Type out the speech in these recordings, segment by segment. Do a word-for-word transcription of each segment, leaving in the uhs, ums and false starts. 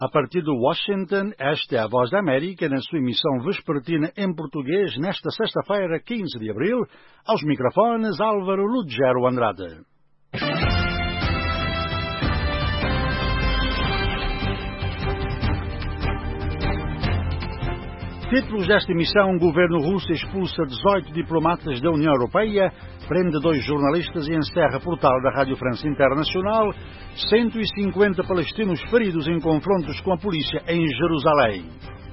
A partir de Washington, esta é a Voz da América, na sua emissão vespertina em português, nesta sexta-feira, quinze de abril, aos microfones Álvaro Lugero Andrade. Títulos desta emissão: o governo russo expulsa dezoito diplomatas da União Europeia, prende dois jornalistas e encerra portal da Rádio França Internacional, cento e cinquenta palestinos feridos em confrontos com a polícia em Jerusalém.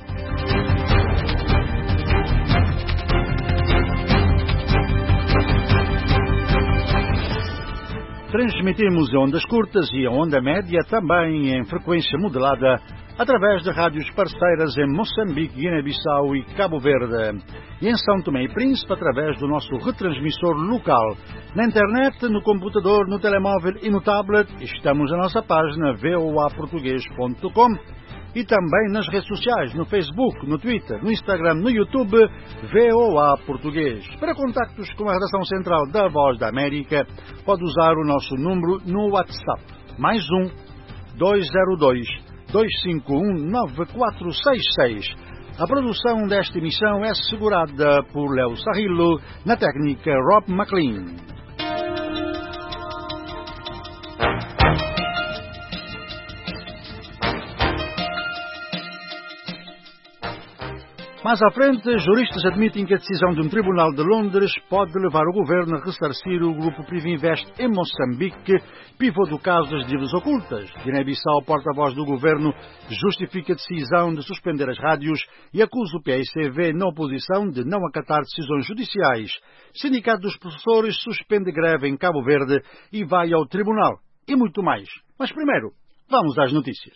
Transmitimos em ondas curtas e em onda média, também em frequência modulada, através de rádios parceiras em Moçambique, Guiné-Bissau e Cabo Verde. E em São Tomé e Príncipe, através do nosso retransmissor local. Na internet, no computador, no telemóvel e no tablet, estamos na nossa página v o a português ponto com e também nas redes sociais, no Facebook, no Twitter, no Instagram, no YouTube, V O A Português. Para contactos com a redação central da Voz da América, pode usar o nosso número no WhatsApp, mais um, dois zero dois, dois cinco um, nove quatro seis seis. A produção desta emissão é assegurada por Léo Sarrillo, na técnica Rob McLean. Mais à frente, juristas admitem que a decisão de um tribunal de Londres pode levar o governo a ressarcir o grupo Privinvest em Moçambique, pivô do caso das dívidas ocultas. Guiné-Bissau, porta-voz do governo, justifica a decisão de suspender as rádios e acusa o P S C V, na oposição, de não acatar decisões judiciais. Sindicato dos professores suspende greve em Cabo Verde e vai ao tribunal. E muito mais. Mas primeiro, vamos às notícias.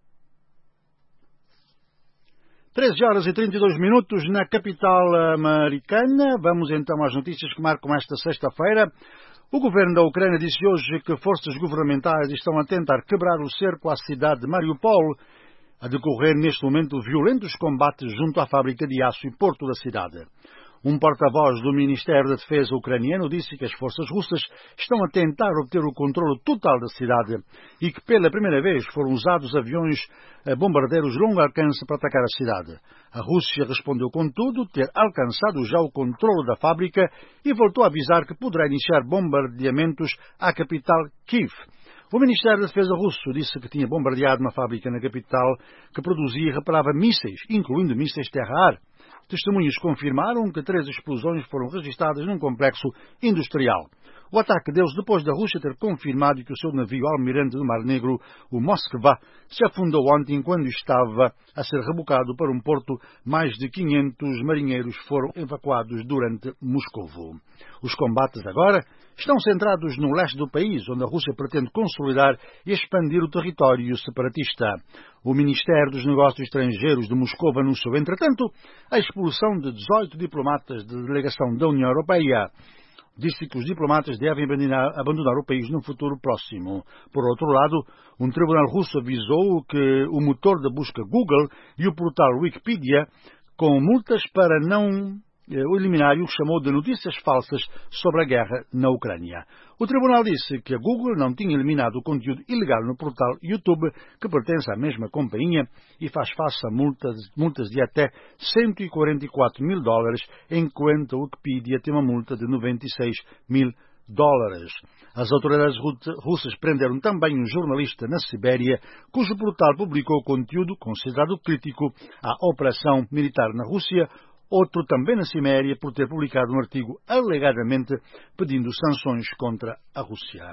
treze horas e trinta e dois minutos na capital americana. Vamos então às notícias que marcam esta sexta-feira. O governo da Ucrânia disse hoje que forças governamentais estão a tentar quebrar o cerco à cidade de Mariupol, a decorrer neste momento violentos combates junto à fábrica de aço e porto da cidade. Um porta-voz do Ministério da Defesa ucraniano disse que as forças russas estão a tentar obter o controle total da cidade e que pela primeira vez foram usados aviões bombardeiros de longo alcance para atacar a cidade. A Rússia respondeu, contudo, ter alcançado já o controle da fábrica e voltou a avisar que poderá iniciar bombardeamentos à capital Kiev. O Ministério da Defesa russo disse que tinha bombardeado uma fábrica na capital que produzia e reparava mísseis, incluindo mísseis terra-ar. Testemunhas confirmaram que três explosões foram registradas num complexo industrial. O ataque deu-se depois da Rússia ter confirmado que o seu navio almirante do Mar Negro, o Moskva, se afundou ontem quando estava a ser rebocado para um porto. Mais de quinhentos marinheiros foram evacuados durante Moscovo. Os combates agora estão centrados no leste do país, onde a Rússia pretende consolidar e expandir o território separatista. O Ministério dos Negócios Estrangeiros de Moscou anunciou, entretanto, a expulsão de dezoito diplomatas da delegação da União Europeia. Disse que os diplomatas devem abandonar, abandonar o país no futuro próximo. Por outro lado, um tribunal russo avisou que o motor de busca Google e o portal Wikipedia, com multas para não o eliminar o que chamou de notícias falsas sobre a guerra na Ucrânia. O tribunal disse que a Google não tinha eliminado o conteúdo ilegal no portal YouTube, que pertence à mesma companhia, e faz face a multas, multas de até cento e quarenta e quatro mil dólares, enquanto a Wikipedia tem uma multa de noventa e seis mil dólares. As autoridades russas prenderam também um jornalista na Sibéria, cujo portal publicou conteúdo considerado crítico à operação militar na Rússia. Outro também na Ciméria, por ter publicado um artigo alegadamente pedindo sanções contra a Rússia.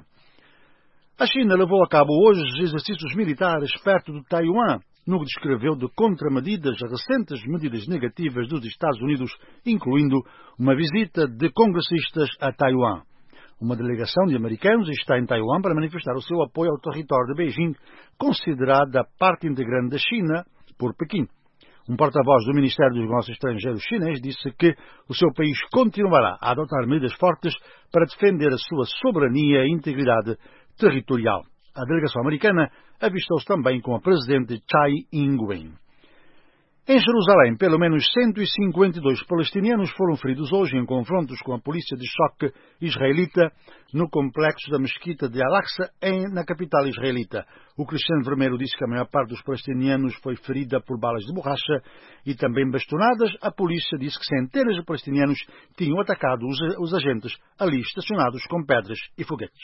A China levou a cabo hoje exercícios militares perto de Taiwan, no que descreveu de contramedidas a recentes medidas negativas dos Estados Unidos, incluindo uma visita de congressistas a Taiwan. Uma delegação de americanos está em Taiwan para manifestar o seu apoio ao território de Beijing, considerada parte integrante da China por Pequim. Um porta-voz do Ministério dos Negócios Estrangeiros chinês disse que o seu país continuará a adotar medidas fortes para defender a sua soberania e integridade territorial. A delegação americana avistou-se também com a presidente Tsai Ing-wen. Em Jerusalém, pelo menos cento e cinquenta e dois palestinianos foram feridos hoje em confrontos com a polícia de choque israelita no complexo da mesquita de Al-Aqsa, na capital israelita. O Crescente Vermelho disse que a maior parte dos palestinianos foi ferida por balas de borracha e também bastonadas. A polícia disse que centenas de palestinianos tinham atacado os, os agentes ali estacionados com pedras e foguetes.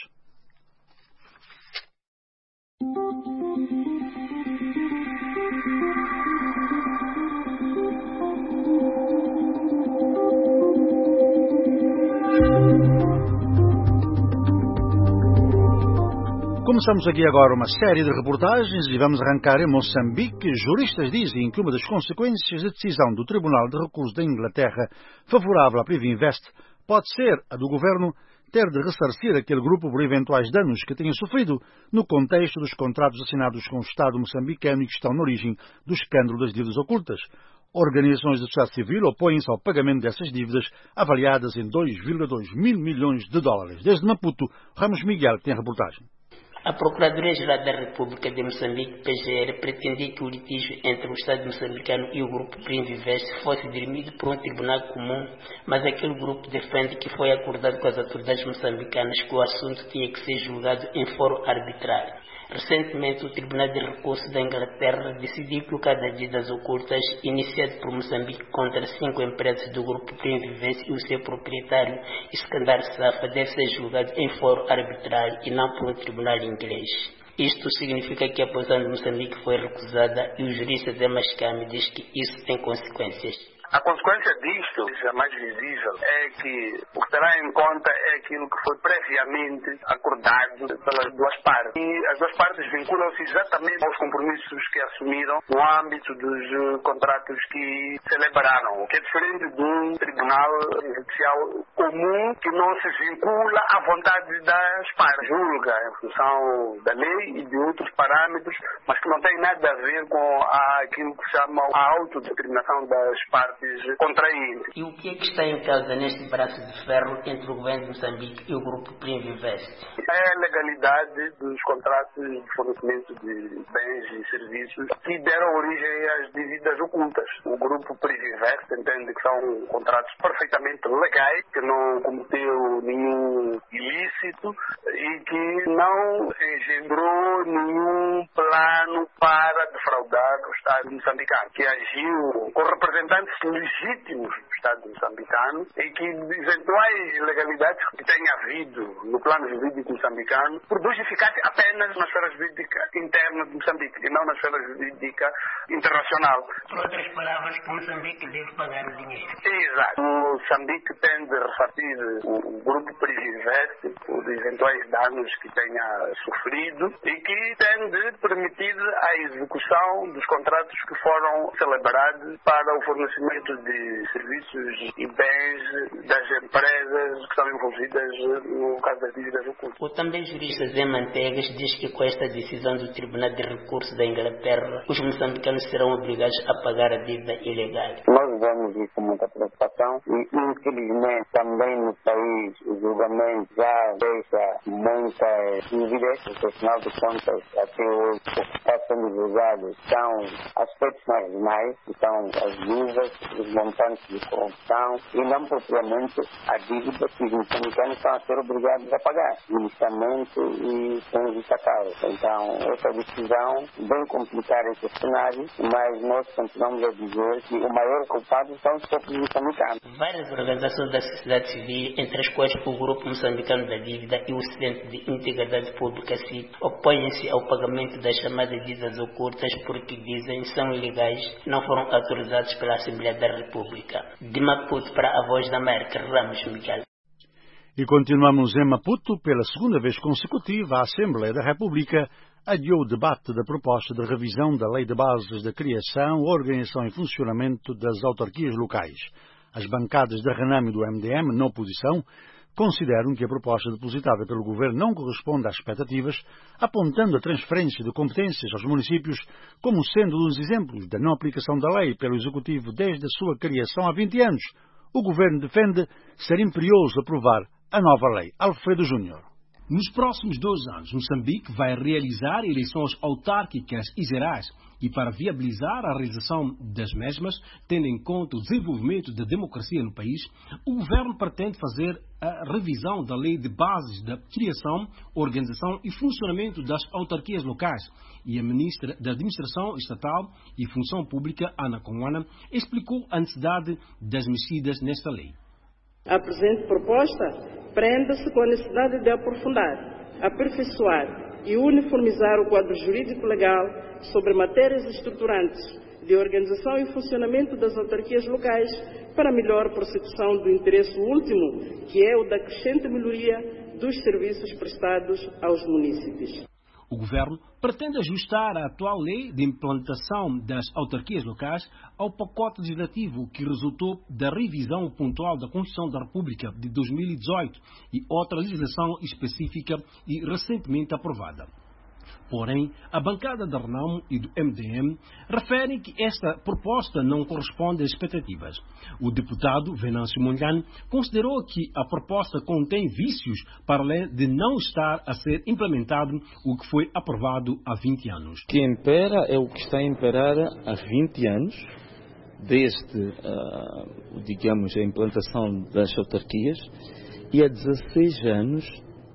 Começamos aqui agora uma série de reportagens e vamos arrancar em Moçambique. Juristas dizem que uma das consequências da decisão do Tribunal de Recursos da Inglaterra favorável à Privinvest pode ser a do governo ter de ressarcir aquele grupo por eventuais danos que tenha sofrido no contexto dos contratos assinados com o Estado moçambicano e que estão na origem do escândalo das dívidas ocultas. Organizações da sociedade civil opõem-se ao pagamento dessas dívidas, avaliadas em dois vírgula dois mil milhões de dólares. Desde Maputo, Ramos Miguel tem a reportagem. A Procuradoria-Geral da República de Moçambique, P G R, pretendia que o litígio entre o Estado moçambicano e o grupo Privinvest fosse dirimido por um tribunal comum, mas aquele grupo defende que foi acordado com as autoridades moçambicanas que o assunto tinha que ser julgado em fórum arbitrário. Recentemente, o Tribunal de Recursos da Inglaterra decidiu que o caso das dívidas ocultas, iniciado por Moçambique contra cinco empresas do grupo Privinvest e o seu proprietário, Iskandar Safa, deve ser julgado em fórum arbitrário e não por um tribunal inglês. Isto significa que a posição de Moçambique foi recusada e o jurista Zé Mascame diz que isso tem consequências. A consequência disto, a mais visível, é que o que terá em conta é aquilo que foi previamente acordado pelas duas partes. E as duas partes vinculam-se exatamente aos compromissos que assumiram no âmbito dos contratos que celebraram, o que é diferente de um tribunal judicial comum que não se vincula à vontade das partes, julga em função da lei e de outros parâmetros, mas que não tem nada a ver com aquilo que se chama a autodeterminação das partes contraídas. E o que é que está em causa neste braço de ferro entre o governo de Moçambique e o grupo Privinvest? É a legalidade dos contratos de fornecimento de bens e serviços que deram origem às dívidas ocultas. O grupo Privinvest entende que são contratos perfeitamente legais, que não cometeu nenhum ilícito e que não engendrou nenhum plano para defraudar o Estado moçambicano, que agiu com representantes legítimos do Estado moçambicano e que eventuais ilegalidades que tenha havido no plano jurídico moçambicano produz eficácia apenas na esfera jurídica interna de Moçambique e não na esfera jurídica internacional. Por outras palavras, que Moçambique deve pagar o dinheiro. Exato. Moçambique tem de ressarcir o grupo Privinvest por eventuais danos que tenha sofrido e que tem de permitir a execução dos contratos que foram celebrados para o fornecimento de serviços e bens das empresas que estão envolvidas no caso das dívidas ocultas. O também jurista Zé Mantegas diz que com esta decisão do Tribunal de Recursos da Inglaterra, os moçambicanos serão obrigados a pagar a dívida ilegal. Nós vemos isso com muita preocupação e, infelizmente, também no país o julgamento já deixa muitas dúvidas, porque, afinal de contas, até hoje, o que está sendo julgado são aspectos marginais, que são as dúvidas, os montantes de corrupção e não propriamente a dívida que os moçambicanos estão a ser obrigados a pagar, inicialmente e sem justa causa. Então, essa decisão vem complicar esse cenário, mas nós continuamos a dizer que o maior culpado são os próprios moçambicanos. Várias organizações da sociedade civil, entre as quais o Grupo Moçambicano da Dívida e o Centro de Integridade Pública C I P, opõem-se ao pagamento das chamadas dívidas ocultas porque dizem são ilegais, não foram autorizados pela Assembleia da República. De Maputo para a Voz da América, Ramos Miguel. E continuamos em Maputo. Pela segunda vez consecutiva, a Assembleia da República adiou o debate da proposta de revisão da Lei de Bases da Criação, Organização e Funcionamento das Autarquias Locais. As bancadas da Renam e do M D M, na oposição, consideram que a proposta depositada pelo Governo não corresponde às expectativas, apontando a transferência de competências aos municípios como sendo um dos exemplos da não aplicação da lei pelo Executivo desde a sua criação há vinte anos. O Governo defende ser imperioso aprovar a nova lei. Alfredo Júnior. Nos próximos dois anos, Moçambique vai realizar eleições autárquicas e gerais e para viabilizar a realização das mesmas, tendo em conta o desenvolvimento da democracia no país, o Governo pretende fazer a revisão da Lei de Bases da Criação, Organização e Funcionamento das Autarquias Locais. E a Ministra da Administração Estatal e Função Pública, Ana Conwana, explicou a necessidade das mexidas nesta lei. A presente proposta prende-se com a necessidade de aprofundar, aperfeiçoar e uniformizar o quadro jurídico-legal sobre matérias estruturantes de organização e funcionamento das autarquias locais para melhor prossecução do interesse último, que é o da crescente melhoria dos serviços prestados aos munícipes. O Governo pretende ajustar a atual lei de implantação das autarquias locais ao pacote legislativo que resultou da revisão pontual da Constituição da República de dois mil e dezoito e outra legislação específica e recentemente aprovada. Porém, a bancada da Renamo e do M D M referem que esta proposta não corresponde às expectativas. O deputado Venâncio Mondlane considerou que a proposta contém vícios para além de não estar a ser implementado o que foi aprovado há vinte anos. O que impera é o que está a imperar há vinte anos, desde, uh, digamos, a implantação das autarquias, e há dezesseis anos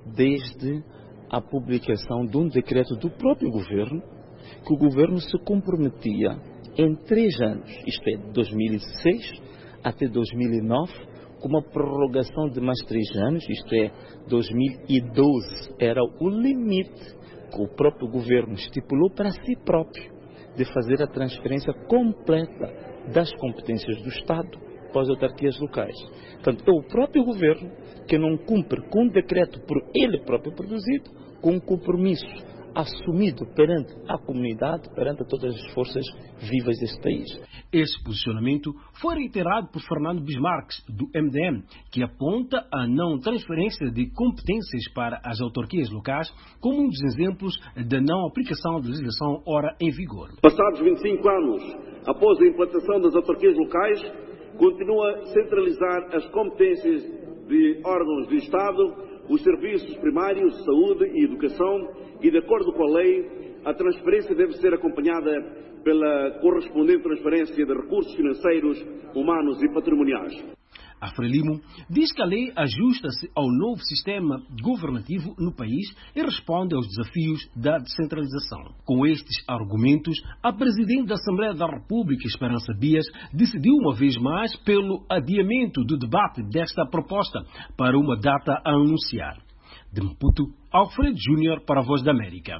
desde a publicação de um decreto do próprio governo, que o governo se comprometia em três anos, isto é, de dois mil e seis até dois mil e nove, com uma prorrogação de mais três anos, isto é, dois mil e doze era o limite que o próprio governo estipulou para si próprio, de fazer a transferência completa das competências do Estado para as autarquias locais. Portanto, é o próprio governo que não cumpre com um decreto por ele próprio produzido, com um compromisso assumido perante a comunidade, perante todas as forças vivas deste país. Esse posicionamento foi reiterado por Fernando Bismarck, do M D M, que aponta a não transferência de competências para as autarquias locais como um dos exemplos da não aplicação da legislação ora em vigor. Passados vinte e cinco anos, após a implantação das autarquias locais, continua a centralizar as competências de órgãos de Estado, os serviços primários, saúde e educação, e de acordo com a lei, a transferência deve ser acompanhada pela correspondente transferência de recursos financeiros, humanos e patrimoniais. A Frelimo diz que a lei ajusta-se ao novo sistema governativo no país e responde aos desafios da descentralização. Com estes argumentos, a Presidente da Assembleia da República, Esperança Dias, decidiu uma vez mais pelo adiamento do debate desta proposta para uma data a anunciar. De Maputo, Alfredo Júnior para a Voz da América.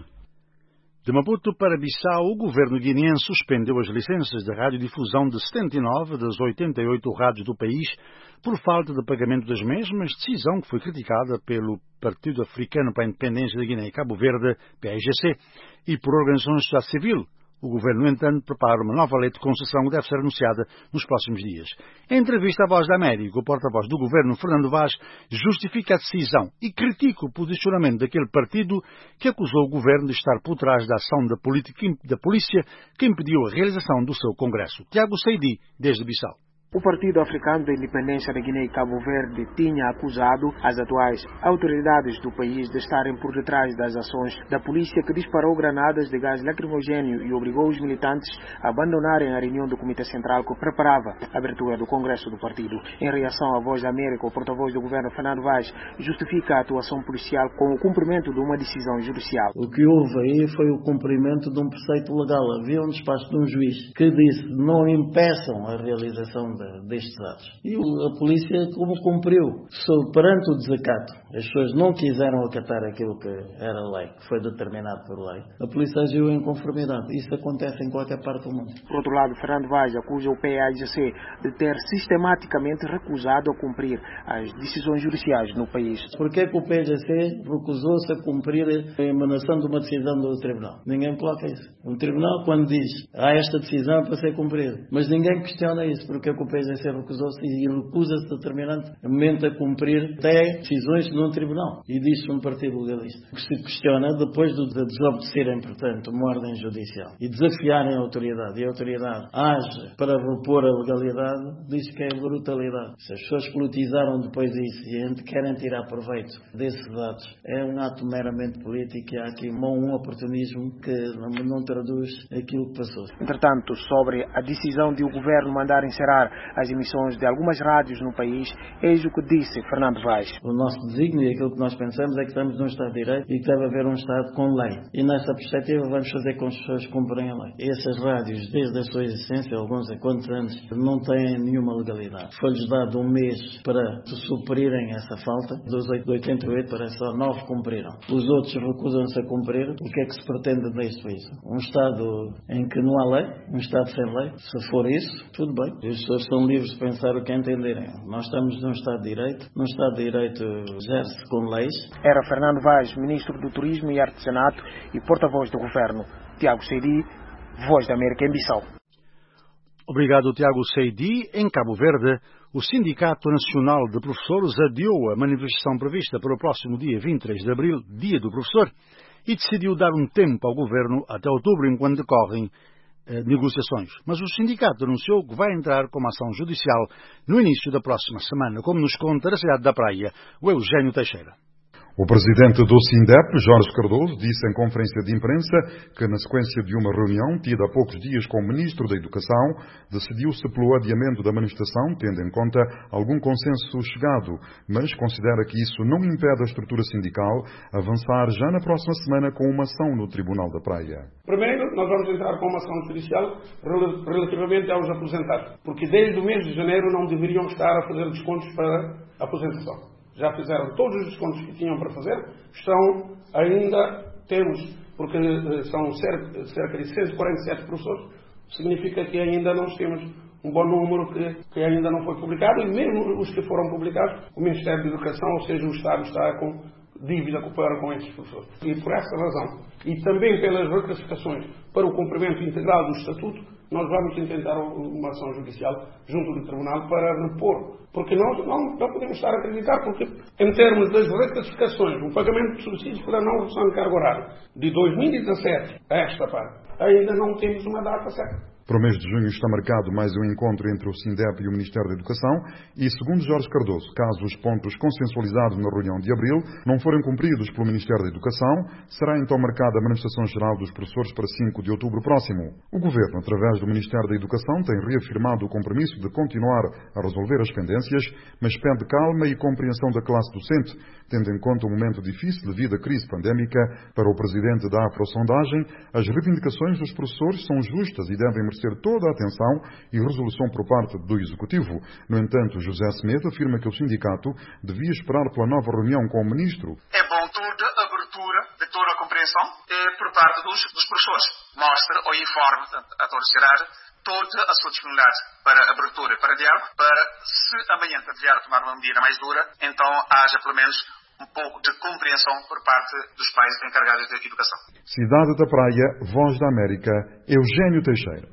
De Maputo para Bissau, o governo guineense suspendeu as licenças de radiodifusão de setenta e nove das oitenta e oito rádios do país por falta de pagamento das mesmas, decisão que foi criticada pelo Partido Africano para a Independência da Guiné e Cabo Verde, P A I G C, e por organizações de sociedade civil. O governo, no entanto, prepara uma nova lei de concessão que deve ser anunciada nos próximos dias. Em entrevista à Voz da América, o porta-voz do governo, Fernando Vaz, justifica a decisão e critica o posicionamento daquele partido que acusou o governo de estar por trás da ação da, da polícia que impediu a realização do seu congresso. Tiago Seidi, desde Bissau. O Partido Africano da Independência da Guiné e Cabo Verde tinha acusado as atuais autoridades do país de estarem por detrás das ações da polícia que disparou granadas de gás lacrimogéneo e obrigou os militantes a abandonarem a reunião do Comitê Central que preparava a abertura do Congresso do partido. Em reação à Voz da América, o porta-voz do governo, Fernando Vaz, justifica a atuação policial com o cumprimento de uma decisão judicial. O que houve aí foi o cumprimento de um preceito legal. Havia um despacho de um juiz que disse não impeçam a realização destes atos. E a polícia, como cumpriu, perante o desacato, as pessoas não quiseram acatar aquilo que era lei, que foi determinado por lei, a polícia agiu em conformidade. Isso acontece em qualquer parte do mundo. Por outro lado, Fernando Vaz acusa o P A I G C de ter sistematicamente recusado a cumprir as decisões judiciais no país. Por que o P A I G C recusou-se a cumprir a emanação de uma decisão do tribunal? Ninguém coloca isso. O tribunal, quando diz há esta decisão para ser cumprida, mas ninguém questiona isso, porque o o P G C recusou-se e recusa-se determinantemente a cumprir até decisões num tribunal. E diz-se um partido legalista. O que se questiona, depois de desobedecerem, portanto, uma ordem judicial e desafiarem a autoridade, e a autoridade age para repor a legalidade, diz que é brutalidade. Se as pessoas politizaram depois disso e querem tirar proveito desses atos, é um ato meramente político e há aqui um oportunismo que não, não traduz aquilo que passou. Entretanto, sobre a decisão de o governo mandar encerrar as emissões de algumas rádios no país, eis o que disse Fernando Vaz. O nosso desígnio e aquilo que nós pensamos é que estamos num Estado de Direito e que deve haver um Estado com lei. E nessa perspectiva vamos fazer com que as pessoas cumprem a lei. E essas rádios, desde a sua existência, alguns há quantos anos, não têm nenhuma legalidade. Foi-lhes dado um mês para suprirem essa falta. Dos oitenta e oito, parece só nove cumpriram. Os outros recusam-se a cumprir. O que é que se pretende disto isso? Um Estado em que não há lei? Um Estado sem lei? Se for isso, tudo bem. As pessoas são livres de pensar o que entenderem. Nós estamos num Estado de Direito. Num Estado de Direito gere-se com leis. Era Fernando Vaz, Ministro do Turismo e Artesanato e porta-voz do Governo. Tiago Seidi, Voz da América em Bissau. Obrigado, Tiago Seidi. Em Cabo Verde, o Sindicato Nacional de Professores adiou a manifestação prevista para o próximo dia vinte e três de abril, Dia do Professor, e decidiu dar um tempo ao Governo até outubro, enquanto decorrem eh, negociações. Mas o sindicato anunciou que vai entrar com uma ação judicial no início da próxima semana, como nos conta da cidade da Praia, o Eugênio Teixeira. O presidente do SINDEP, Jorge Cardoso, disse em conferência de imprensa que, na sequência de uma reunião tida há poucos dias com o Ministro da Educação, decidiu-se pelo adiamento da manifestação, tendo em conta algum consenso chegado, mas considera que isso não impede a estrutura sindical avançar já na próxima semana com uma ação no Tribunal da Praia. Primeiro, nós vamos entrar com uma ação judicial relativamente aos aposentados, porque desde o mês de janeiro não deveriam estar a fazer descontos para a aposentação. Já fizeram todos os descontos que tinham para fazer, estão ainda, temos, porque são cerca, cerca de cento e quarenta e sete professores, significa que ainda não temos um bom número que, que ainda não foi publicado, e mesmo os que foram publicados, o Ministério da Educação, ou seja, o Estado está com dívida para com esses professores. E por essa razão, e também pelas reclassificações para o cumprimento integral do Estatuto, nós vamos intentar uma ação judicial junto do Tribunal para repor. Porque nós não, não podemos estar a acreditar, porque em termos das reclassificações, o pagamento de subsídios para não redução de carga horária de dois mil e dezassete a esta parte, ainda não temos uma data certa. Para o mês de junho está marcado mais um encontro entre o SINDEP e o Ministério da Educação e, segundo Jorge Cardoso, caso os pontos consensualizados na reunião de abril não forem cumpridos pelo Ministério da Educação, será então marcada a manifestação geral dos professores para cinco de outubro próximo. O Governo, através do Ministério da Educação, tem reafirmado o compromisso de continuar a resolver as pendências, mas pede calma e compreensão da classe docente, tendo em conta o momento difícil devido à crise pandémica. Para o presidente da Afrosondagem, as reivindicações dos professores são justas e devem merecer toda a atenção e resolução por parte do Executivo. No entanto, José Semedo afirma que o sindicato devia esperar pela nova reunião com o Ministro. É bom toda a abertura de toda a compreensão eh, por parte dos, dos professores. Mostra ou informe a toda a sociedade toda a sua disponibilidade para abertura, para diálogo, para, se amanhã tiver a tomar uma medida mais dura, então haja pelo menos um pouco de compreensão por parte dos pais encarregados da educação. Cidade da Praia, Voz da América, Eugênio Teixeira.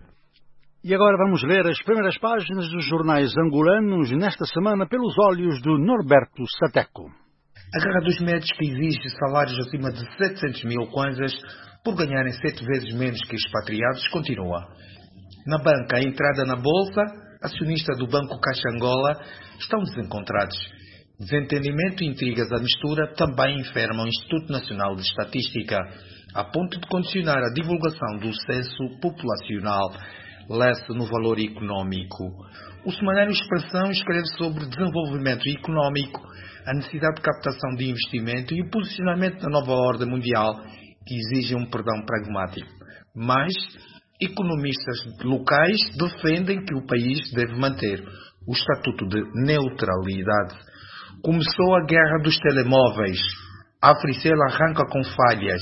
E agora vamos ler as primeiras páginas dos jornais angolanos nesta semana pelos olhos do Norberto Sateco. A guerra dos médicos que exige salários acima de setecentos mil kwanzas por ganharem sete vezes menos que expatriados continua. Na banca, a entrada na bolsa, acionista do Banco Caixa Angola, estão desencontrados. Desentendimento e intrigas à mistura também enfermam o Instituto Nacional de Estatística, a ponto de condicionar a divulgação do censo populacional. Lê-se no Valor Econômico. O semanário Expressão escreve sobre desenvolvimento econômico, a necessidade de captação de investimento e o posicionamento da nova ordem mundial, que exige um perdão pragmático. Mas economistas locais defendem que o país deve manter o estatuto de neutralidade. Começou a guerra dos telemóveis. A Africell arranca com falhas.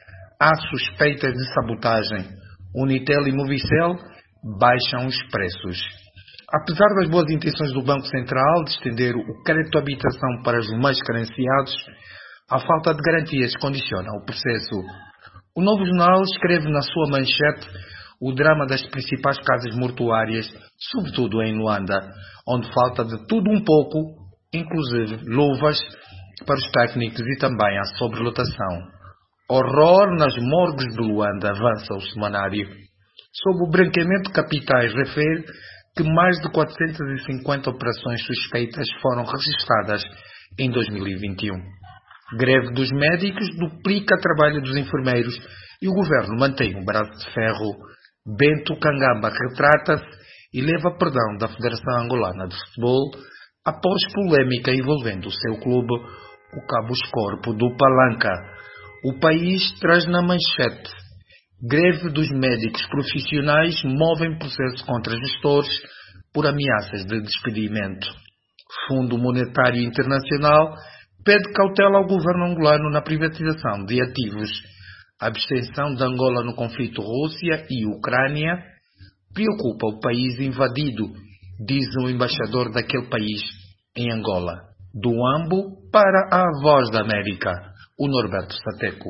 Há suspeitas de sabotagem. Unitel e Movicel baixam os preços. Apesar das boas intenções do Banco Central de estender o crédito à habitação para os mais carenciados, a falta de garantias condiciona o processo. O Novo Jornal escreve na sua manchete: o drama das principais casas mortuárias, sobretudo em Luanda, onde falta de tudo um pouco, inclusive luvas para os técnicos e também a sobrelotação. Horror nas morgues de Luanda, avança o semanário. Sob o branqueamento de capitais, refere que mais de quatrocentas e cinquenta operações suspeitas foram registradas em dois mil e vinte e um. Greve dos médicos duplica o trabalho dos enfermeiros e o governo mantém um braço de ferro. Bento Kangamba retrata-se e leva perdão da Federação Angolana de Futebol após polêmica envolvendo o seu clube, o Cabo Escorpo do Palanca. O país traz na manchete: greve dos médicos profissionais movem processo contra gestores por ameaças de despedimento. Fundo Monetário Internacional pede cautela ao governo angolano na privatização de ativos. A abstenção de Angola no conflito Rússia e Ucrânia preocupa o país invadido, diz o embaixador daquele país em Angola. Do Ambo para a Voz da América, o Norberto Sateco.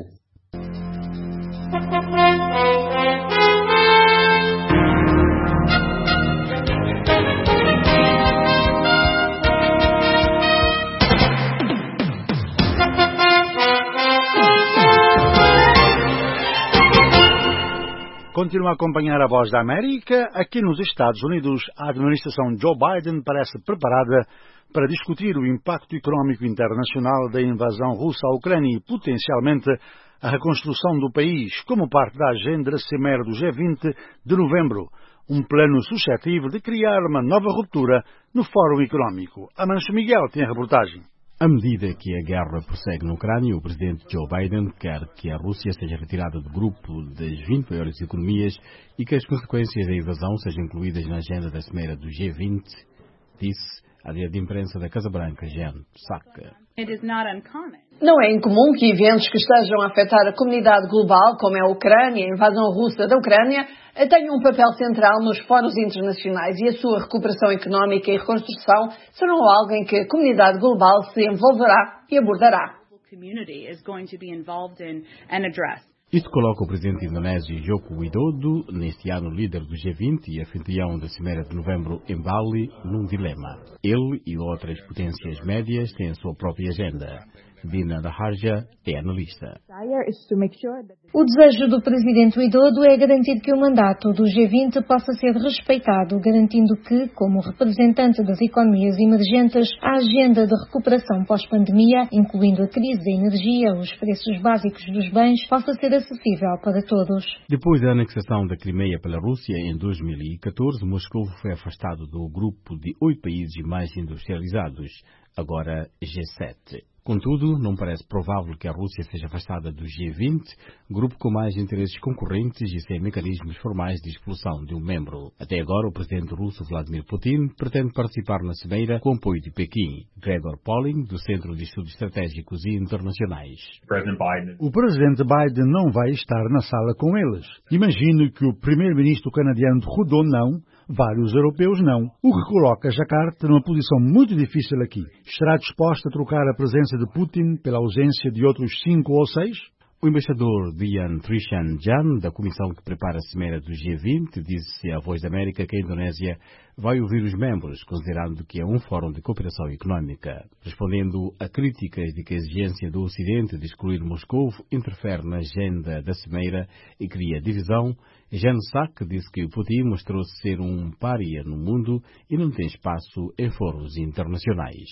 Continua a acompanhar a Voz da América. Aqui nos Estados Unidos, a administração Joe Biden parece preparada para discutir o impacto económico internacional da invasão russa à Ucrânia e, potencialmente, a reconstrução do país como parte da agenda da Cimeira do G vinte de novembro, um plano suscetível de criar uma nova ruptura no Fórum Económico. Amancio Miguel tem a reportagem. À medida que a guerra prossegue na Ucrânia, o presidente Joe Biden quer que a Rússia seja retirada do grupo das vinte maiores economias e que as consequências da invasão sejam incluídas na agenda da Cimeira do G vinte, disse a diretora de imprensa da Casa Branca, Jen Psaki. Não é incomum que eventos que estejam a afetar a comunidade global, como é a Ucrânia, a invasão russa da Ucrânia, tenham um papel central nos fóruns internacionais e a sua recuperação económica e reconstrução serão algo em que a comunidade global se envolverá e abordará. Isto coloca o presidente indonésio Joko Widodo, neste ano líder do G vinte e anfitrião da Cimeira de novembro em Bali, num dilema. Ele e outras potências médias têm a sua própria agenda. Dina Raharja é analista. O desejo do presidente Widodo é garantir que o mandato do G vinte possa ser respeitado, garantindo que, como representante das economias emergentes, a agenda de recuperação pós-pandemia, incluindo a crise da energia, os preços básicos dos bens, possa ser acessível para todos. Depois da anexação da Crimeia pela Rússia em dois mil e catorze, Moscou foi afastado do grupo de oito países mais industrializados, agora G sete. Contudo, não parece provável que a Rússia seja afastada do G vinte, grupo com mais interesses concorrentes e sem mecanismos formais de expulsão de um membro. Até agora, o presidente russo Vladimir Putin pretende participar na cimeira com apoio de Pequim. Gregor Polling, do Centro de Estudos Estratégicos e Internacionais. O presidente Biden não vai estar na sala com eles. Imagino que o primeiro-ministro canadiano Trudeau não, vários europeus não, o que coloca Jakarta numa posição muito difícil aqui. Estará disposta a trocar a presença de Putin pela ausência de outros cinco ou seis? O embaixador Dian Trishan-Jan, da comissão que prepara a cimeira do G vinte, disse à Voz da América que a Indonésia vai ouvir os membros, considerando que é um fórum de cooperação económica. Respondendo a críticas de que a exigência do Ocidente de excluir Moscou interfere na agenda da cimeira e cria divisão, Jen Psaki disse que Putin mostrou-se ser um pária no mundo e não tem espaço em fóruns internacionais.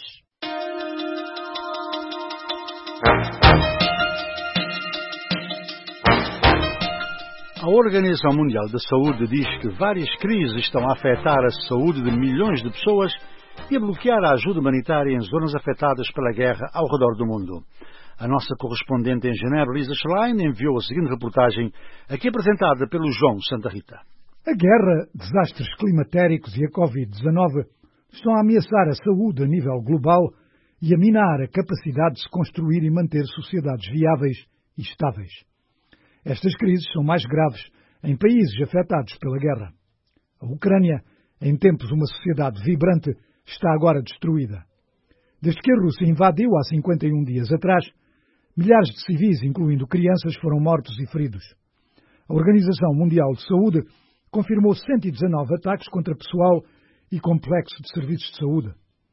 A Organização Mundial da Saúde diz que várias crises estão a afetar a saúde de milhões de pessoas e a bloquear a ajuda humanitária em zonas afetadas pela guerra ao redor do mundo. A nossa correspondente em Genebra, Lisa Schlein, enviou a seguinte reportagem, aqui apresentada pelo João Santa Rita. A guerra, desastres climatéricos e a covid dezenove estão a ameaçar a saúde a nível global e a minar a capacidade de se construir e manter sociedades viáveis e estáveis. Estas crises são mais graves em países afetados pela guerra. A Ucrânia, em tempos uma sociedade vibrante, está agora destruída. Desde que a Rússia invadiu há cinquenta e um dias atrás, milhares de civis, incluindo crianças, foram mortos e feridos. A Organização Mundial de Saúde confirmou cento e dezanove ataques contra pessoal e complexo de serviços de saúde.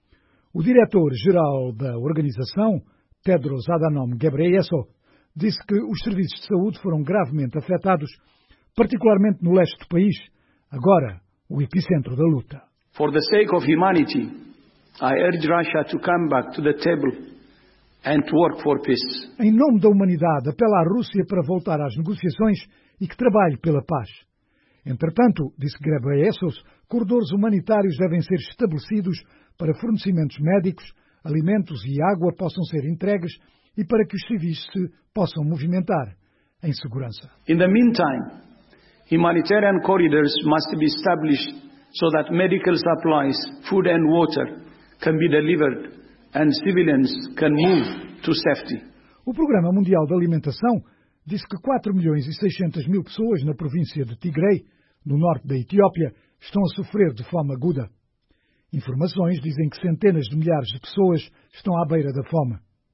O diretor-geral da organização, Tedros Adhanom Ghebreyesus, disse que os serviços de saúde foram gravemente afetados, particularmente no leste do país, agora o epicentro da luta. For the sake of humanity, I urge Russia to come back to the table and to work for peace. Em nome da humanidade, apela à Rússia para voltar às negociações e que trabalhe pela paz. Entretanto, disse Ghebreyesus, corredores humanitários devem ser estabelecidos para fornecimentos médicos, alimentos e água possam ser entregues e para que os civis se possam movimentar em segurança. In the meantime, humanitarian corridors must be established so that medical supplies, food and water can be delivered and civilians can move to safety. O Programa Mundial de Alimentação disse que quatro milhões e seiscentas mil pessoas na província de Tigray, no norte da Etiópia, estão a sofrer de fome aguda. Informações dizem que centenas de milhares de pessoas estão à beira da fome.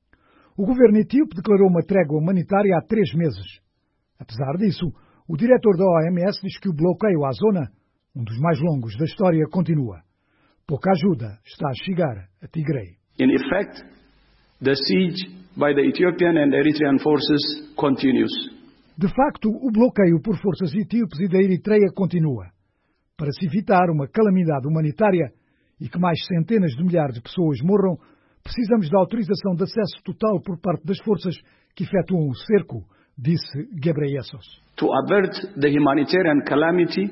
O governo etíope declarou uma trégua humanitária há três meses. Apesar disso, o diretor da O M S diz que o bloqueio à zona, um dos mais longos da história, continua. Pouca ajuda está a chegar a Tigray. In effect, the siege by the Ethiopian and Eritrean forces continues. De facto, o bloqueio por forças etíopes e da Eritreia continua. Para se evitar uma calamidade humanitária e que mais centenas de milhares de pessoas morram, precisamos da autorização de acesso total por parte das forças que efetuam o cerco, disse Ghebreyesus. To avert the humanitarian calamity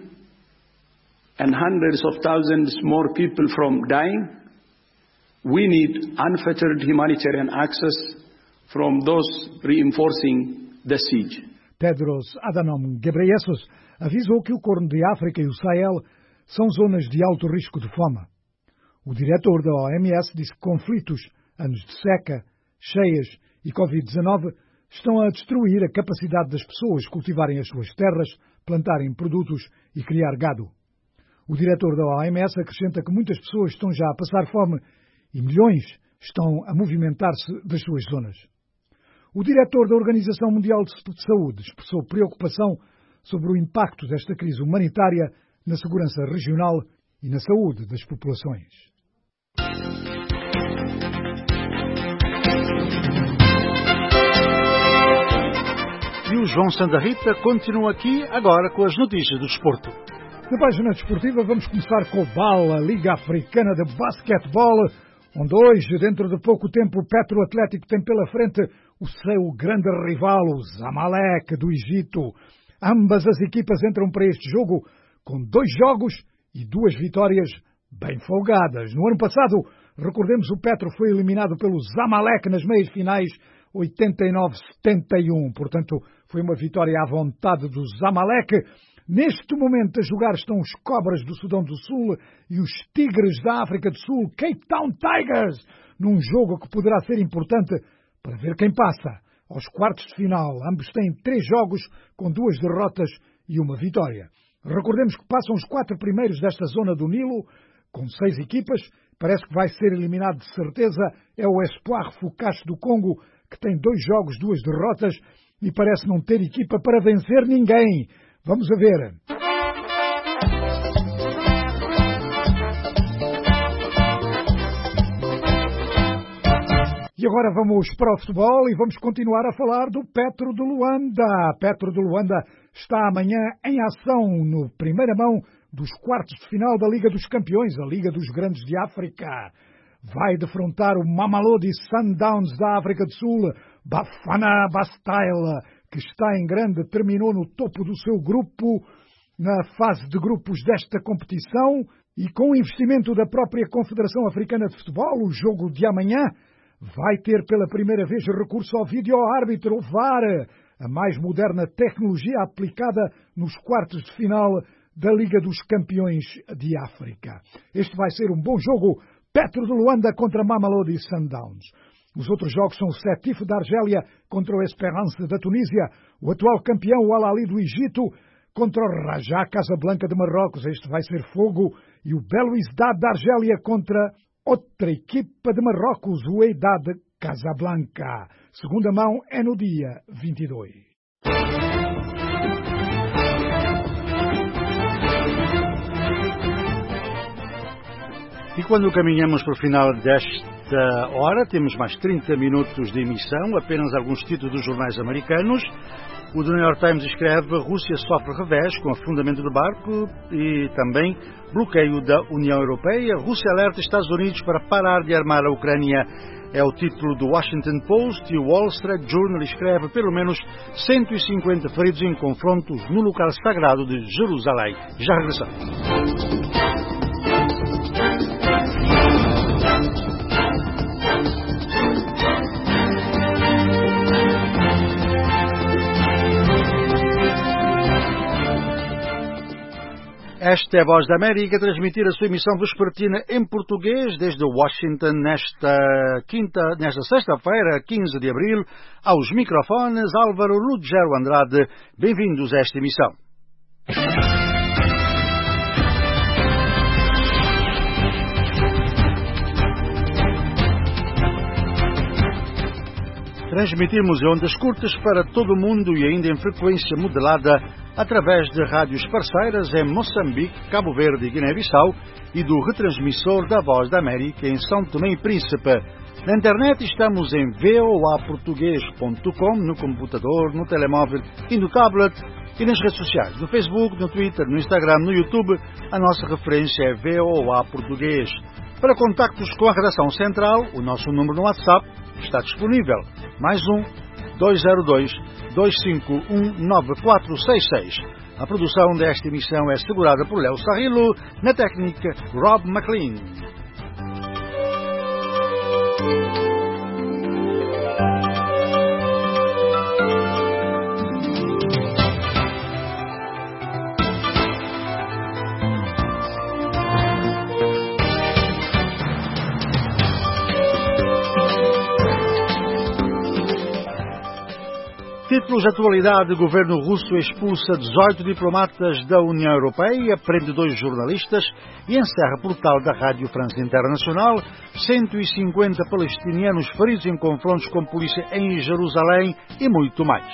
and hundreds of thousands more people from dying, we need unfettered humanitarian access from those reinforcing the siege. Tedros Adhanom Ghebreyesus avisou que o Corno de África e o Sahel são zonas de alto risco de fome. O diretor da O M S disse que conflitos, anos de seca, cheias e covid dezenove estão a destruir a capacidade das pessoas cultivarem as suas terras, plantarem produtos e criar gado. O diretor da O M S acrescenta que muitas pessoas estão já a passar fome e milhões estão a movimentar-se das suas zonas. O diretor da Organização Mundial de Saúde expressou preocupação sobre o impacto desta crise humanitária na segurança regional e na saúde das populações. E o João Santa Rita continua aqui agora com as notícias do desporto. Na página desportiva vamos começar com o B A L, a Liga Africana de Basquetebol, onde hoje, dentro de pouco tempo, o Petro Atlético tem pela frente o seu grande rival, o Zamalek do Egito. Ambas as equipas entram para este jogo com dois jogos e duas vitórias bem folgadas. No ano passado, recordemos, o Petro foi eliminado pelo Zamalek nas meias finais, oitenta e nove a setenta e um. Portanto, foi uma vitória à vontade do Zamalek. Neste momento a jogar estão os Cobras do Sudão do Sul e os Tigres da África do Sul, Cape Town Tigers, num jogo que poderá ser importante para ver quem passa aos quartos de final. Ambos têm três jogos com duas derrotas e uma vitória. Recordemos que passam os quatro primeiros desta zona do Nilo, com seis equipas. Parece que vai ser eliminado de certeza é o Espoir Fucache do Congo, que tem dois jogos, duas derrotas e parece não ter equipa para vencer ninguém. Vamos a ver. E agora vamos para o futebol e vamos continuar a falar do Petro de Luanda. Petro de Luanda está amanhã em ação no primeira mão dos quartos de final da Liga dos Campeões, a Liga dos Grandes de África. Vai defrontar o Mamelodi Sundowns da África do Sul, Bafana Bastille, que está em grande, terminou no topo do seu grupo, na fase de grupos desta competição, e com o investimento da própria Confederação Africana de Futebol, o jogo de amanhã vai ter pela primeira vez recurso ao vídeo-árbitro, o V A R, a mais moderna tecnologia aplicada nos quartos de final da Liga dos Campeões de África. Este vai ser um bom jogo, Petro de Luanda contra Mamelodi Sundowns. Os outros jogos são o Sétif da Argélia contra o Esperance da Tunísia, o atual campeão, o Al Ahly do Egito, contra o Raja Casablanca de Marrocos. Este vai ser fogo. E o Belouizdad da Argélia contra outra equipa de Marrocos, o Wydad Casablanca. Segunda mão é no dia vinte e dois. E quando caminhamos para o final desta hora, temos mais trinta minutos de emissão, apenas alguns títulos dos jornais americanos. O The New York Times escreve: Rússia sofre revés com afundamento do barco e também bloqueio da União Europeia. Rússia alerta Estados Unidos para parar de armar a Ucrânia. É o título do Washington Post. E o Wall Street Journal escreve: pelo menos cento e cinquenta feridos em confrontos no local sagrado de Jerusalém. Já regressamos. Esta é a Voz da América, a transmitir a sua emissão vespertina em português desde Washington nesta quinta, nesta sexta-feira, quinze de abril, aos microfones Álvaro Ruggiero Andrade. Bem-vindos a esta emissão. Transmitimos em ondas curtas para todo o mundo e ainda em frequência modelada através de rádios parceiras em Moçambique, Cabo Verde e Guiné-Bissau e do retransmissor da Voz da América em São Tomé e Príncipe. Na internet estamos em voa português ponto com, no computador, no telemóvel e no tablet, e nas redes sociais, no Facebook, no Twitter, no Instagram, no YouTube. A nossa referência é VOA Português. Para contactos com a redação central, o nosso número no WhatsApp está disponível. Mais um, dois zero dois, dois cinco um, nove quatro seis seis. A produção desta emissão é assegurada por Léo Sarrilo, na técnica Rob McLean. Títulos de atualidade: o governo russo expulsa dezoito diplomatas da União Europeia, prende dois jornalistas e encerra portal da Rádio França Internacional. cento e cinquenta palestinianos feridos em confrontos com polícia em Jerusalém e muito mais.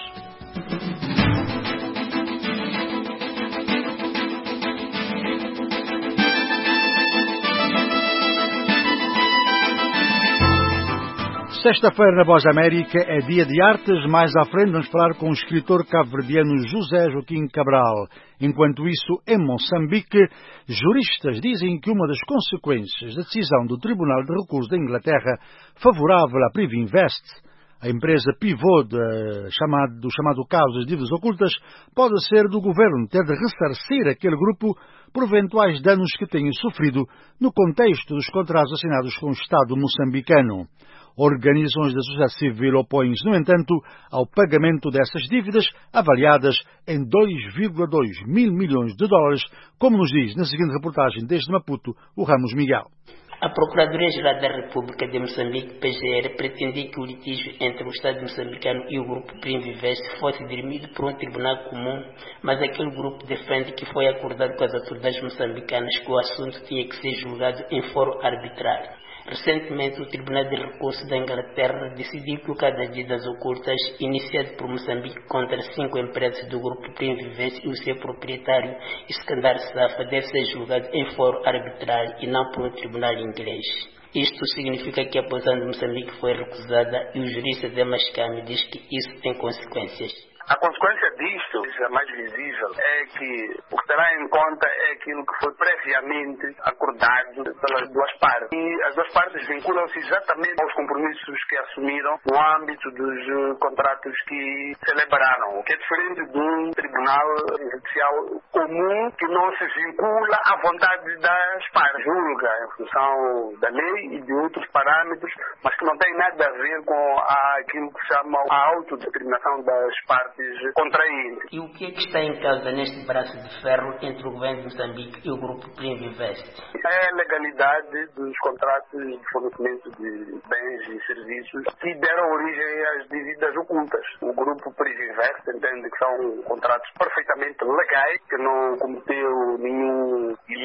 Sexta-feira na Voz da América é dia de artes. Mais à frente vamos falar com o escritor cabo-verdiano José Joaquim Cabral. Enquanto isso, em Moçambique, juristas dizem que uma das consequências da decisão do Tribunal de Recursos da Inglaterra favorável à Privinvest, a empresa pivô de, chamado, do chamado caso das dívidas ocultas, pode ser do governo ter de ressarcir aquele grupo por eventuais danos que tenham sofrido no contexto dos contratos assinados com o Estado moçambicano. Organizações da sociedade civil opõem-se, no entanto, ao pagamento dessas dívidas, avaliadas em dois vírgula dois mil milhões de dólares, como nos diz na seguinte reportagem desde Maputo, o Ramos Miguel. A Procuradoria-Geral da República de Moçambique, P G R, pretendia que o litígio entre o Estado moçambicano e o grupo Privinvest fosse dirimido por um tribunal comum, mas aquele grupo defende que foi acordado com as autoridades moçambicanas que o assunto tinha que ser julgado em fórum arbitrário. Recentemente, o Tribunal de Recursos da Inglaterra decidiu que o caso das dívidas ocultas, iniciado por Moçambique contra cinco empresas do grupo Privinvest e o seu proprietário, Iskandar Safa, deve ser julgado em fórum arbitrário e não por um tribunal inglês. Isto significa que a posição de Moçambique foi recusada e o jurista Demas Kami diz que isso tem consequências. A consequência disto, a mais visível, é que o que terá em conta é aquilo que foi previamente acordado pelas duas partes. E as duas partes vinculam-se exatamente aos compromissos que assumiram no âmbito dos contratos que celebraram, o que é diferente de um tribunal judicial comum que não se vincula à vontade das partes, julga em função da lei e de outros parâmetros, mas que não tem nada a ver com aquilo que se chama a autodeterminação das partes contraídas. E o que é que está em causa neste braço de ferro entre o governo de Moçambique e o grupo Privinvest? É a legalidade dos contratos de fornecimento de bens e serviços que deram origem às dívidas ocultas. O grupo Privinvest entende que são contratos perfeitamente legais, que não cometeu nenhum ilícito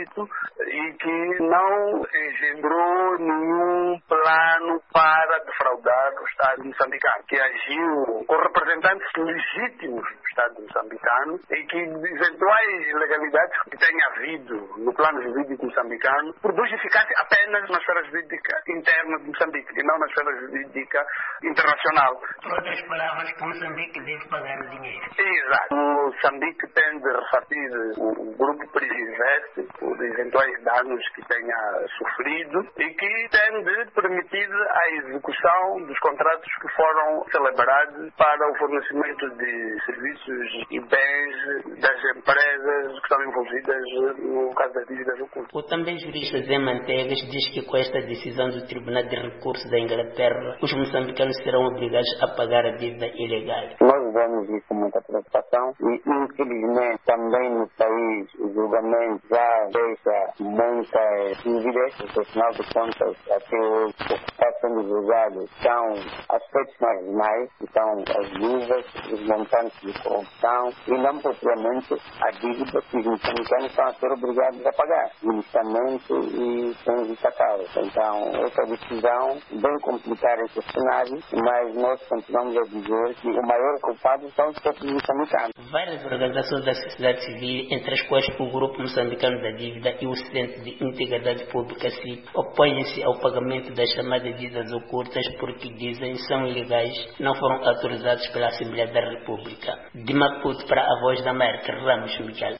feito e que não engendrou nenhum plano para defraudar o Estado moçambicano, que agiu com representantes legítimos do Estado moçambicano e que eventuais ilegalidades que tenha havido no plano jurídico moçambicano produz eficácia apenas na esfera jurídica interna de Moçambique e não na esfera jurídica internacional. Por outras palavras, que Moçambique deve pagar o dinheiro. Exato. Moçambique tem de ressarcir o grupo Privinvest por eventuais danos que tenha sofrido e que tem de permitir a execução dos contratos que foram celebrados para o fornecimento de serviços e bens das empresas que estão envolvidas no caso das dívidas ocultas. O também jurista Zé Mantegas diz que com esta decisão do Tribunal de Recursos da Inglaterra, os moçambicanos serão obrigados a pagar a dívida ilegal. Nós vemos isso com muita preocupação e, infelizmente, também no país o julgamento já deixa muitas dúvidas, porque, afinal de contas, até hoje, o que está sendo julgado são aspectos marginais, que são as dúvidas, os montantes de corrupção e não propriamente a dívida que os moçambicanos estão a ser obrigados a pagar, justamente e sem justa causa. Então, essa decisão vem complicar esse cenário, mas nós continuamos a dizer que o maior culpado são os próprios moçambicanos. Várias organizações da sociedade civil, entre as quais o Grupo Moçambicano da Dívida e o Centro de Integridade Pública C I P, opõem-se ao pagamento das chamadas dívidas ocultas porque dizem são ilegais, não foram autorizados pela Assembleia da República. De Maputo para a Voz da América, Ramos Miguel.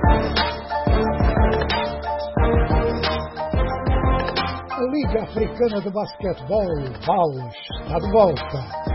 A Liga Africana de Basquetebol, V A L, está de volta.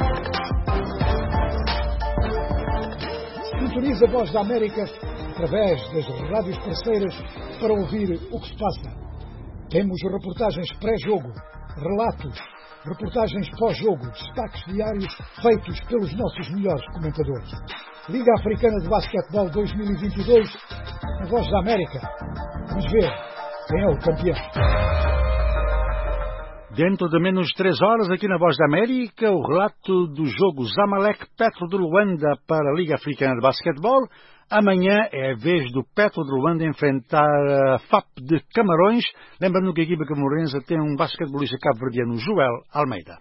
Sintoniza a Voz da América através das rádios parceiras para ouvir o que se passa. Temos reportagens pré-jogo, relatos, reportagens pós-jogo, destaques diários feitos pelos nossos melhores comentadores. Liga Africana de Basquetebol dois mil e vinte e dois, na Voz da América. Vamos ver quem é o campeão. Dentro de menos de três horas, aqui na Voz da América, o relato do jogo Zamalek Petro de Luanda para a Liga Africana de Basquetebol. Amanhã é a vez do Petro de Luanda enfrentar a F A P de Camarões. Lembrando que a equipa camorense tem um basquetebolista cabo-verdiano, Joel Almeida.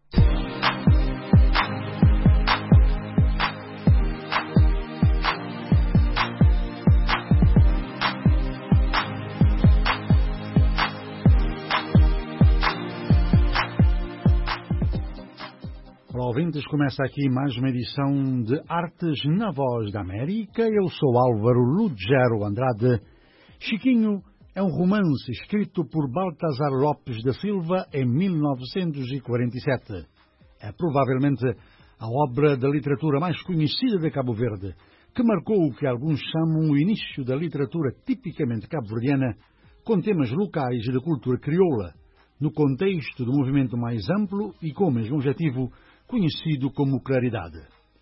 Olá, ouvintes, começa aqui mais uma edição de Artes na Voz da América. Eu sou Álvaro Lugero Andrade. Chiquinho é um romance escrito por Baltasar Lopes da Silva em mil novecentos e quarenta e sete. É provavelmente a obra da literatura mais conhecida de Cabo Verde, que marcou o que alguns chamam o início da literatura tipicamente cabo-verdiana, com temas locais e da cultura crioula, no contexto do movimento mais amplo e com o mesmo objetivo, conhecido como Claridade.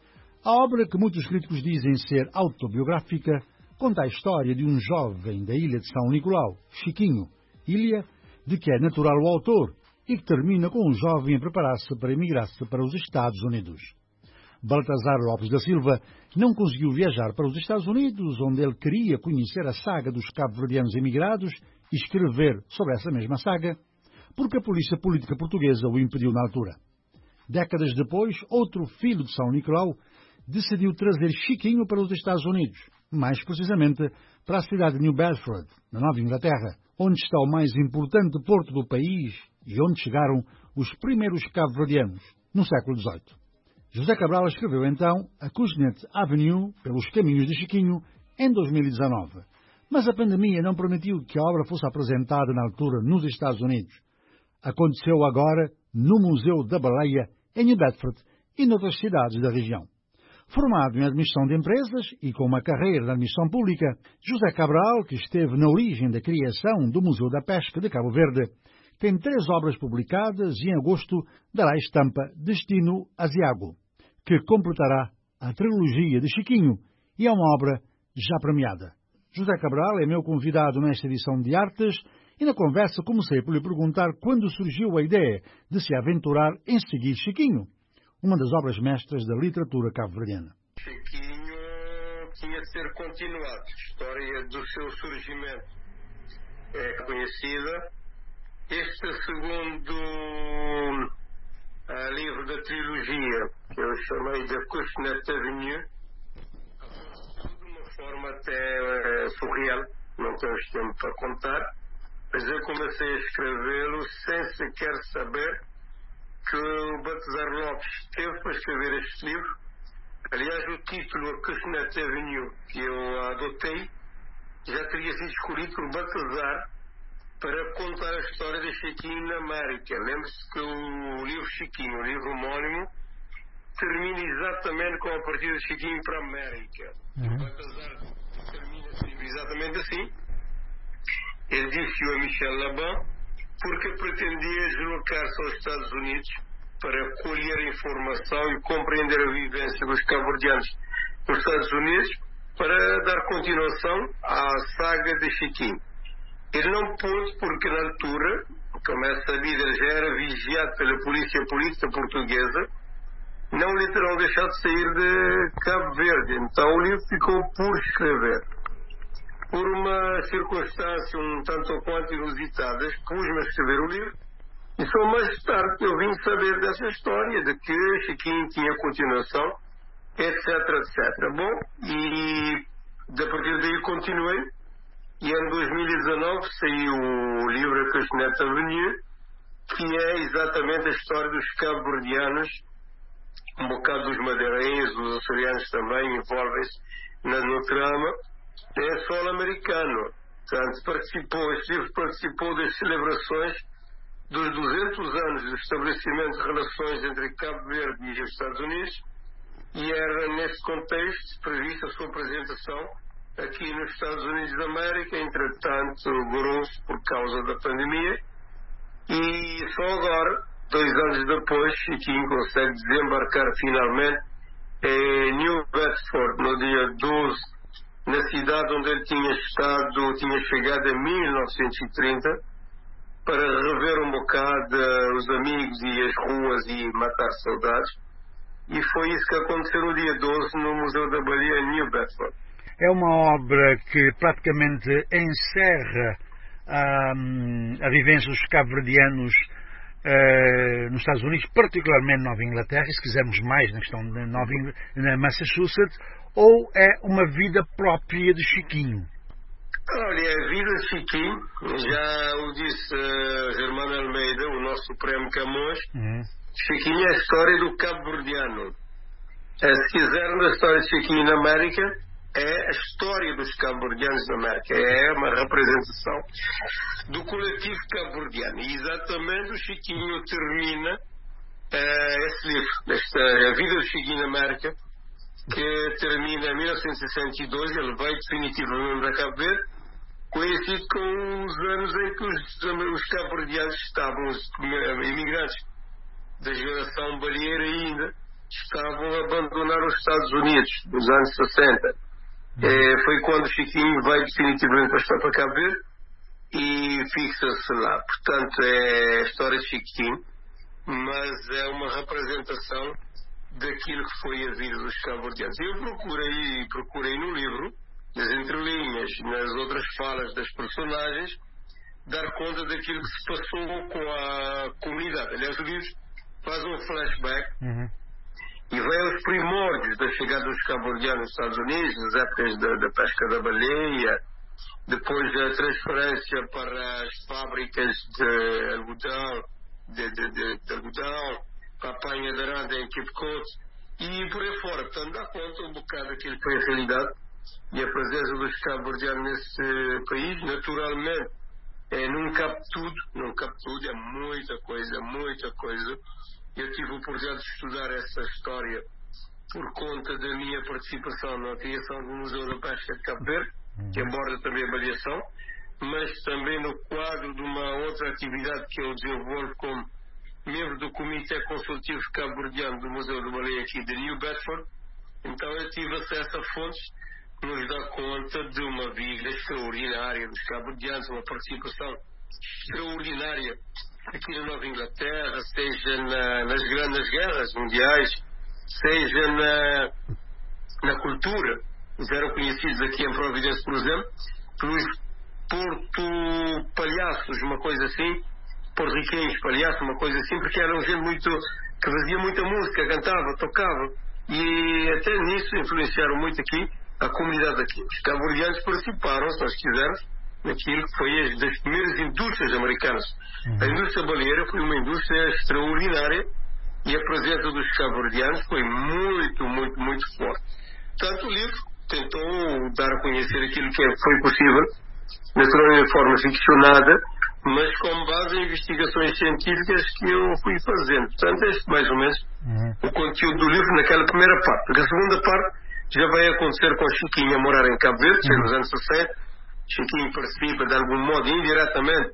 A obra, que muitos críticos dizem ser autobiográfica, conta a história de um jovem da ilha de São Nicolau, Chiquinho, ilha de que é natural o autor e que termina com um jovem a preparar-se para emigrar-se para os Estados Unidos. Baltasar Lopes da Silva não conseguiu viajar para os Estados Unidos, onde ele queria conhecer a saga dos cabo-verdianos emigrados e escrever sobre essa mesma saga, porque a polícia política portuguesa o impediu na altura. Décadas depois, outro filho de São Nicolau decidiu trazer Chiquinho para os Estados Unidos, mais precisamente para a cidade de New Bedford, na Nova Inglaterra, onde está o mais importante porto do país e onde chegaram os primeiros cabo-verdianos, no século dezoito. José Cabral escreveu então a Cusnet Avenue, pelos caminhos de Chiquinho, em dois mil e dezanove. Mas a pandemia não permitiu que a obra fosse apresentada na altura nos Estados Unidos. Aconteceu agora no Museu da Baleia, em New Bedford e noutras cidades da região. Formado em Administração de Empresas e com uma carreira na Administração Pública, José Cabral, que esteve na origem da criação do Museu da Pesca de Cabo Verde, tem três obras publicadas e em agosto dará a estampa Destino Asiago, que completará a trilogia de Chiquinho e é uma obra já premiada. José Cabral é meu convidado nesta edição de Artes e na conversa comecei por lhe perguntar quando surgiu a ideia de se aventurar em seguir Chiquinho, uma das obras mestras da literatura cabo-verdiana. Chiquinho tinha de ser continuado, a história do seu surgimento é conhecida. Este segundo uh, livro da trilogia, que eu chamei de Kushnet Avenue, de uma forma até uh, surreal, não temos tempo para contar, mas eu comecei a escrevê-lo sem sequer saber que o Baltazar Lopes teve para escrever este livro. Aliás, o título, A Kushnet Avenue, que eu adotei, já teria sido escolhido por Baltazar para contar a história de Chiquinho na América. Lembre-se que o livro Chiquinho, o livro homónimo, termina exatamente com a partida de Chiquinho para a América. Uhum. O Baltazar termina exatamente assim. Ele disse-o a Michel Laban, porque pretendia deslocar-se aos Estados Unidos para colher informação e compreender a vivência dos cabo-verdianos nos Estados Unidos, para dar continuação à saga de Chiquinho. Ele não pôde porque na altura, como é sabido, ele já era vigiado pela polícia política portuguesa, não lhe terão deixado de sair de Cabo Verde. Então o livro ficou por escrever. Por uma circunstância um tanto ou quanto inusitada, pus-me a escrever o livro e só mais tarde eu vim saber dessa história, de que Chiquinho tinha continuação, etc, etcétera. Bom, e a partir daí continuei. E em dois mil e dezanove saiu o livro A Kushnet Avenue, que é exatamente a história dos cabo-verdianos, um bocado dos madeirenhos, os açorianos também envolvem-se no trama. É solo americano. Portanto, participou, este livro participou das celebrações dos duzentos anos do estabelecimento de relações entre Cabo Verde e os Estados Unidos, e era nesse contexto prevista a sua apresentação aqui nos Estados Unidos da América. Entretanto, gorou-se por causa da pandemia, e só agora, dois anos depois, Chiquinho consegue desembarcar finalmente em New Bedford, no dia doze, na cidade onde ele tinha estado, tinha chegado em mil novecentos e trinta, para rever um bocado os amigos e as ruas e matar saudades. E foi isso que aconteceu no dia doze no Museu da Baleia em New Bedford. É uma obra que praticamente encerra um, a vivência dos cabo-verdianos uh, nos Estados Unidos, particularmente na Nova Inglaterra, se quisermos mais na questão de Nova Ingl... na Massachusetts, ou é uma vida própria de Chiquinho? Olha, a vida de Chiquinho, já o disse uh, Germano Almeida, o nosso Supremo Camões, uhum. Chiquinho é a história do cabo-verdiano. Uh, se quisermos a história de Chiquinho na América, é a história dos cabo-verdianos na América, é uma representação do coletivo cabo-verdiano. E exatamente o Chiquinho termina uh, esse livro, esta, a vida do Chiquinho na América, que termina em mil novecentos e sessenta e dois, ele veio definitivamente para Cabo Verde, conhecido com os anos em que os, os cabo-verdianos estavam, os imigrantes da geração baleeira ainda, estavam a abandonar os Estados Unidos, nos anos sessenta. É, foi quando Chiquinho veio definitivamente para estar para Cabo Verde e fixa-se lá. Portanto, é a história de Chiquinho, mas é uma representação daquilo que foi a vida dos cabo-verdianos. Eu procurei, procurei no livro, nas entrelinhas, nas outras falas das personagens, dar conta daquilo que se passou com a comunidade. Aliás, o livro faz um flashback uhum. e vai aos primórdios da chegada dos cabo-verdianos nos Estados Unidos, nas épocas da, da pesca da baleia, depois a transferência para as fábricas de algodão, de, de, de, de algodão, a apanha de aranda em Cape Cod e por aí fora. Portanto, dá conta um bocado daquilo que foi a realidade e a presença dos cabo-verdianos nesse país. Naturalmente, é, não cabe tudo, não cabe tudo, é muita coisa, muita coisa. Eu tive a oportunidade de estudar essa história por conta da minha participação na criação do Museu da Pesca de Cabo Verde, que aborda também a baleação, mas também no quadro de uma outra atividade que eu desenvolvo como membro do Comitê Consultivo Cabo-Verdiano do Museu da Baleia aqui de New Bedford. Então eu tive acesso a fontes que nos dá conta de uma vida extraordinária dos cabo-verdianos, uma participação extraordinária aqui na Nova Inglaterra, seja na, nas grandes guerras mundiais, seja na, na cultura. Eles eram conhecidos aqui em Providência, por exemplo, pelos Porto Palhaços, uma coisa assim, Porto Riquenhos, Palhaços, uma coisa assim, porque eram gente muito, que fazia muita música, cantava, tocava, e até nisso influenciaram muito aqui a comunidade aqui. Os cabo-verdianos participaram, se nós quisermos, naquilo que foi as das primeiras indústrias americanas. Uhum. A indústria baleeira foi uma indústria extraordinária e a presença dos cabo-verdianos foi muito, muito, muito forte. Tanto o livro tentou dar a conhecer aquilo que foi possível, naturalmente de forma ficcionada, mas com base em investigações científicas que eu fui fazendo. Portanto, este mais ou menos uhum. o conteúdo do livro naquela primeira parte. Porque a segunda parte já vai acontecer com o Chiquinho a morar em Cabo Verde, uhum. nos anos sessenta. Chiquinho participa de algum modo indiretamente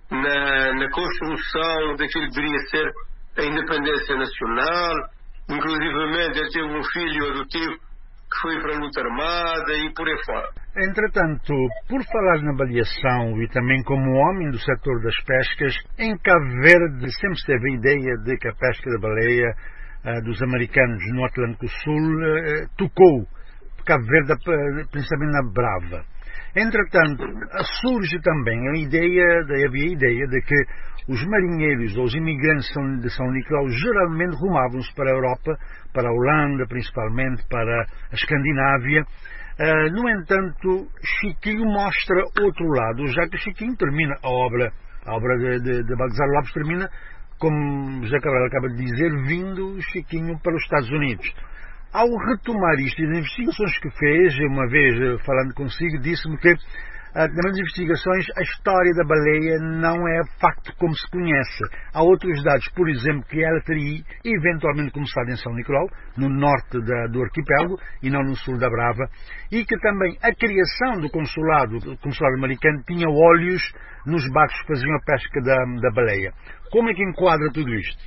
na, na construção daquilo que deveria ser a independência nacional. Inclusivamente ele teve um filho adotivo que foi para a luta armada e por aí fora. Entretanto, por falar na baleação e também como homem do setor das pescas, em Cabo Verde sempre se teve a ideia de que a pesca da baleia uh, dos americanos no Atlântico Sul uh, tocou Cabo Verde, principalmente na Brava. Entretanto, surge também a ideia, havia a ideia de que os marinheiros ou os imigrantes de São Nicolau geralmente rumavam-se para a Europa, para a Holanda, principalmente para a Escandinávia. Uh, no entanto, Chiquinho mostra outro lado, já que Chiquinho termina a obra, a obra de, de, de Baltazar Lopes termina, como José Cabral acaba de dizer, vindo Chiquinho para os Estados Unidos. Ao retomar isto e as investigações que fez, uma vez falando consigo, disse-me que nas investigações a história da baleia não é facto como se conhece. Há outros dados, por exemplo, que ela teria eventualmente começado em São Nicolau, no norte da, do arquipélago e não no sul da Brava, e que também a criação do consulado, do consulado americano tinha olhos nos barcos que faziam a pesca da, da baleia. Como é que enquadra tudo isto?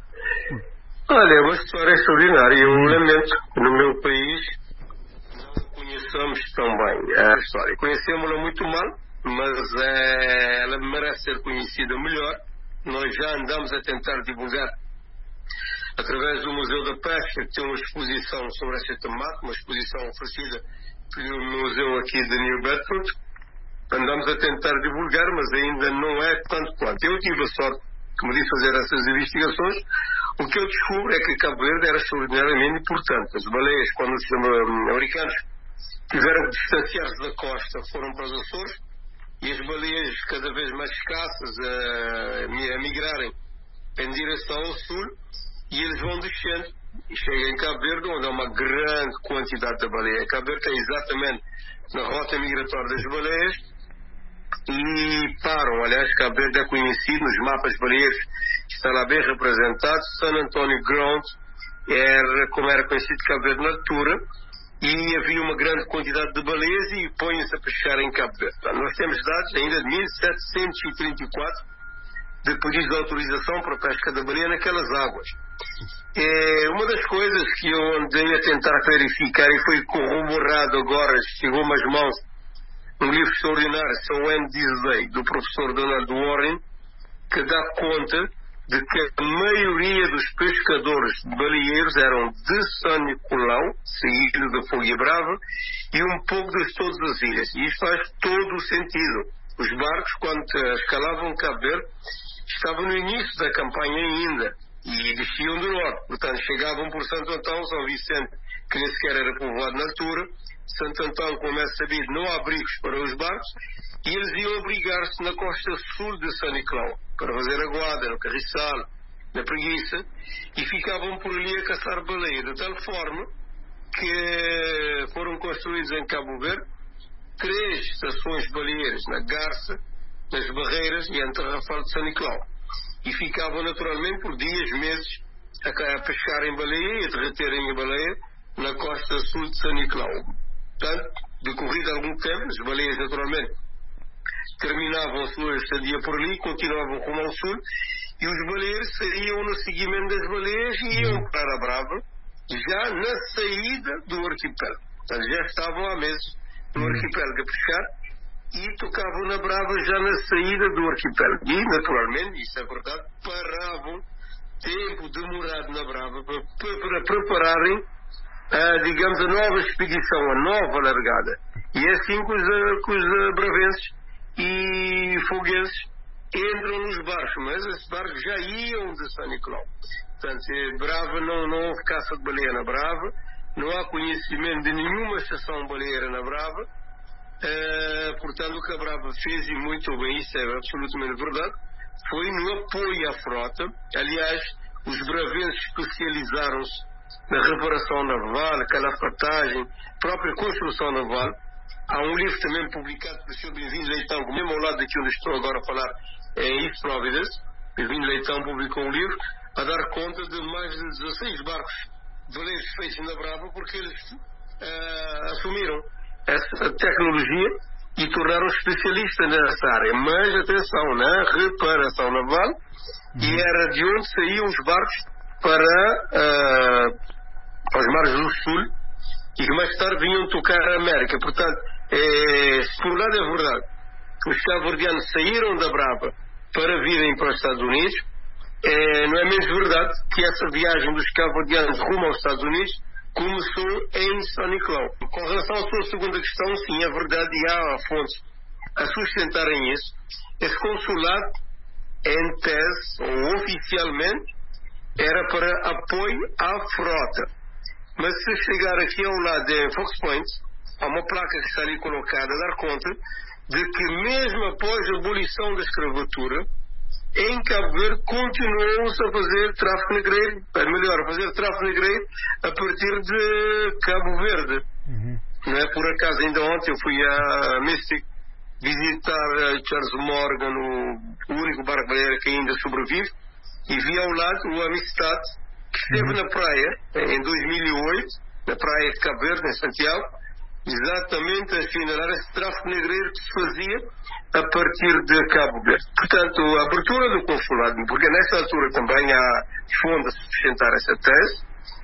Olha, é uma história extraordinária. Eu lamento que no meu país não conheçamos tão bem a história. Conhecemos-la muito mal, mas é, ela merece ser conhecida melhor. Nós já andamos a tentar divulgar através do Museu da Pesca, que tem uma exposição sobre esta temática, uma exposição oferecida pelo museu aqui de New Bedford. Andamos a tentar divulgar, mas ainda não é tanto quanto. Eu tive a sorte, como disse, fazer essas investigações. O que eu descubro é que Cabo Verde era extraordinariamente importante. As baleias, quando os americanos tiveram que distanciar-se da costa, foram para os Açores, e as baleias cada vez mais escassas a, a migrarem em direção ao sul, e eles vão descendo e chegam em Cabo Verde, onde há uma grande quantidade de baleia. Cabo Verde está exatamente na rota migratória das baleias e param. Aliás, Cabo Verde é conhecido nos mapas baleiros, está lá bem representado. San Antonio Ground era, como era conhecido, Cabo Verde na altura, e havia uma grande quantidade de baleias e põem-se a pescar em Cabo Verde. Então, nós temos dados ainda de mil setecentos e trinta e quatro de pedidos de autorização para a pesca da baleia naquelas águas. É, uma das coisas que eu andei a tentar verificar e foi corroborado agora, chegou-me às mãos um livro extraordinário, São N. Disley, do professor Donald Warren, que dá conta de que a maioria dos pescadores baleeiros eram de São Nicolau, seguido da Fogueira Brava, e um pouco de todas as ilhas. E isto faz todo o sentido. Os barcos, quando escalavam Cabo Verde, estavam no início da campanha ainda, e desciam do norte. Portanto, chegavam por Santo Antão, São Vicente, que nem sequer era povoado na altura. Santo Antão, como é sabido, não há abrigos para os barcos, e eles iam abrigar-se na costa sul de São Nicolau, para fazer aguada, no Carriçal, na Preguiça, e ficavam por ali a caçar baleia, de tal forma que foram construídos em Cabo Verde três estações baleeiras, na Garça, nas Barreiras e em Tarrafal de São Nicolau. E ficavam naturalmente por dias, meses, a, a pescarem baleia e a derreterem a baleia na costa sul de São Nicolau. Portanto, decorrido algum tempo, as baleias naturalmente terminavam a sua estadia por ali, continuavam rumo ao sul, e os baleeiros saíam no seguimento das baleias e iam para a Brava, já na saída do arquipélago. Portanto, já estavam há meses no arquipélago a pescar e tocavam na Brava já na saída do arquipélago. E, naturalmente, isso é verdade, paravam tempo demorado na Brava para, para prepararem a, digamos, a nova expedição, a nova largada. E é assim que os, que os bravenses e fogueses entram nos barcos, mas esses barcos já iam de São Nicolau. Portanto, Brava não, não houve caça de baleia na Brava, não há conhecimento de nenhuma estação baleeira na Brava. Uh, portanto, o que a Brava fez, e muito bem, isso é absolutamente verdade, foi no apoio à frota. Aliás, os bravenses especializaram-se na reparação naval, calafatagem, própria construção naval. Há um livro também publicado pelo senhor Bem-vindo Leitão, que mesmo ao lado daqui onde estou agora a falar, é East Providence. Bem-vindo Leitão publicou um livro a dar conta de mais de dezasseis barcos veleiros feitos na Brava, porque eles uh, assumiram essa tecnologia e tornaram especialistas nessa área. Mas atenção, na reparação naval, uhum. E era de onde saíam os barcos para uh, os mares do Sul, e que mais tarde vinham tocar a América. Portanto, é, por um lado é verdade, os cabo-verdianos saíram da Brava para virem para os Estados Unidos. É, não é menos verdade que essa viagem dos cabo-verdianos rumo aos Estados Unidos começou em São Nicolau. Com relação à sua segunda questão, sim, é verdade, e há fontes a sustentarem isso. Esse consulado, em tese, ou oficialmente, era para apoio à frota. Mas se chegar aqui ao lado de Fox Point, há uma placa que está ali colocada a dar conta de que mesmo após a abolição da escravatura, em Cabo Verde continuou-se a fazer tráfico negreiro, ou melhor, a fazer tráfico negreiro a partir de Cabo Verde. Uhum. Não é por acaso, ainda ontem eu fui a Mystic visitar Charles Morgan, o único barco baleeiro que ainda sobrevive, e vi ao lado o Amistad, que esteve uhum. na praia em dois mil e oito, na praia de Cabo Verde, em Santiago, exatamente a assinalar esse tráfico negreiro que se fazia a partir de Cabo Verde. Portanto, a abertura do consulado, porque nessa altura também há fonte a sustentar essa tese,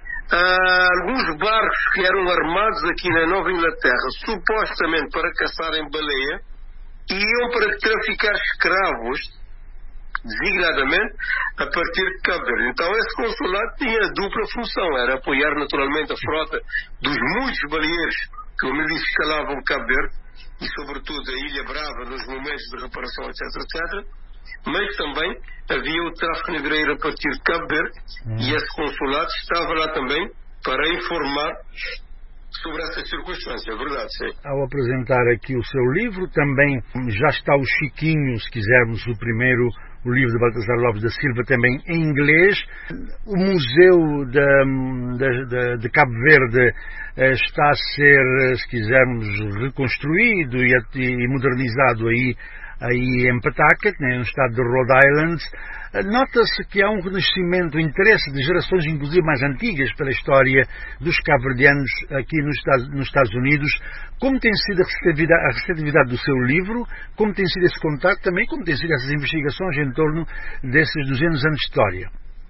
há alguns barcos que eram armados aqui na Nova Inglaterra, supostamente para caçarem baleia, iam para traficar escravos, designadamente, a partir de Cabo Verde. Então esse consulado tinha dupla função, era apoiar naturalmente a frota dos muitos baleeiros que, como eu disse, escalavam Cabo Verde, e sobretudo a Ilha Brava nos momentos de reparação, etc, etcétera. Mas também havia o tráfico negreiro a partir de Cabo Verde, hum. e esse consulado estava lá também para informar sobre essa circunstância, é verdade, sim. Ao apresentar aqui o seu livro, também já está o Chiquinho, se quisermos, o primeiro, o livro de Baltasar Lopes da Silva, também em inglês. O Museu de, de, de, de Cabo Verde está a ser, se quisermos, reconstruído e, e modernizado aí, aí em Pataca, no estado de Rhode Island. Nota-se que há um renascimento, um interesse de gerações, inclusive mais antigas, pela história dos cabo-verdianos aqui nos Estados, nos Estados Unidos. Como tem sido a receptividade, a receptividade do seu livro, como tem sido esse contato também, como tem sido essas investigações em torno desses duzentos anos de história?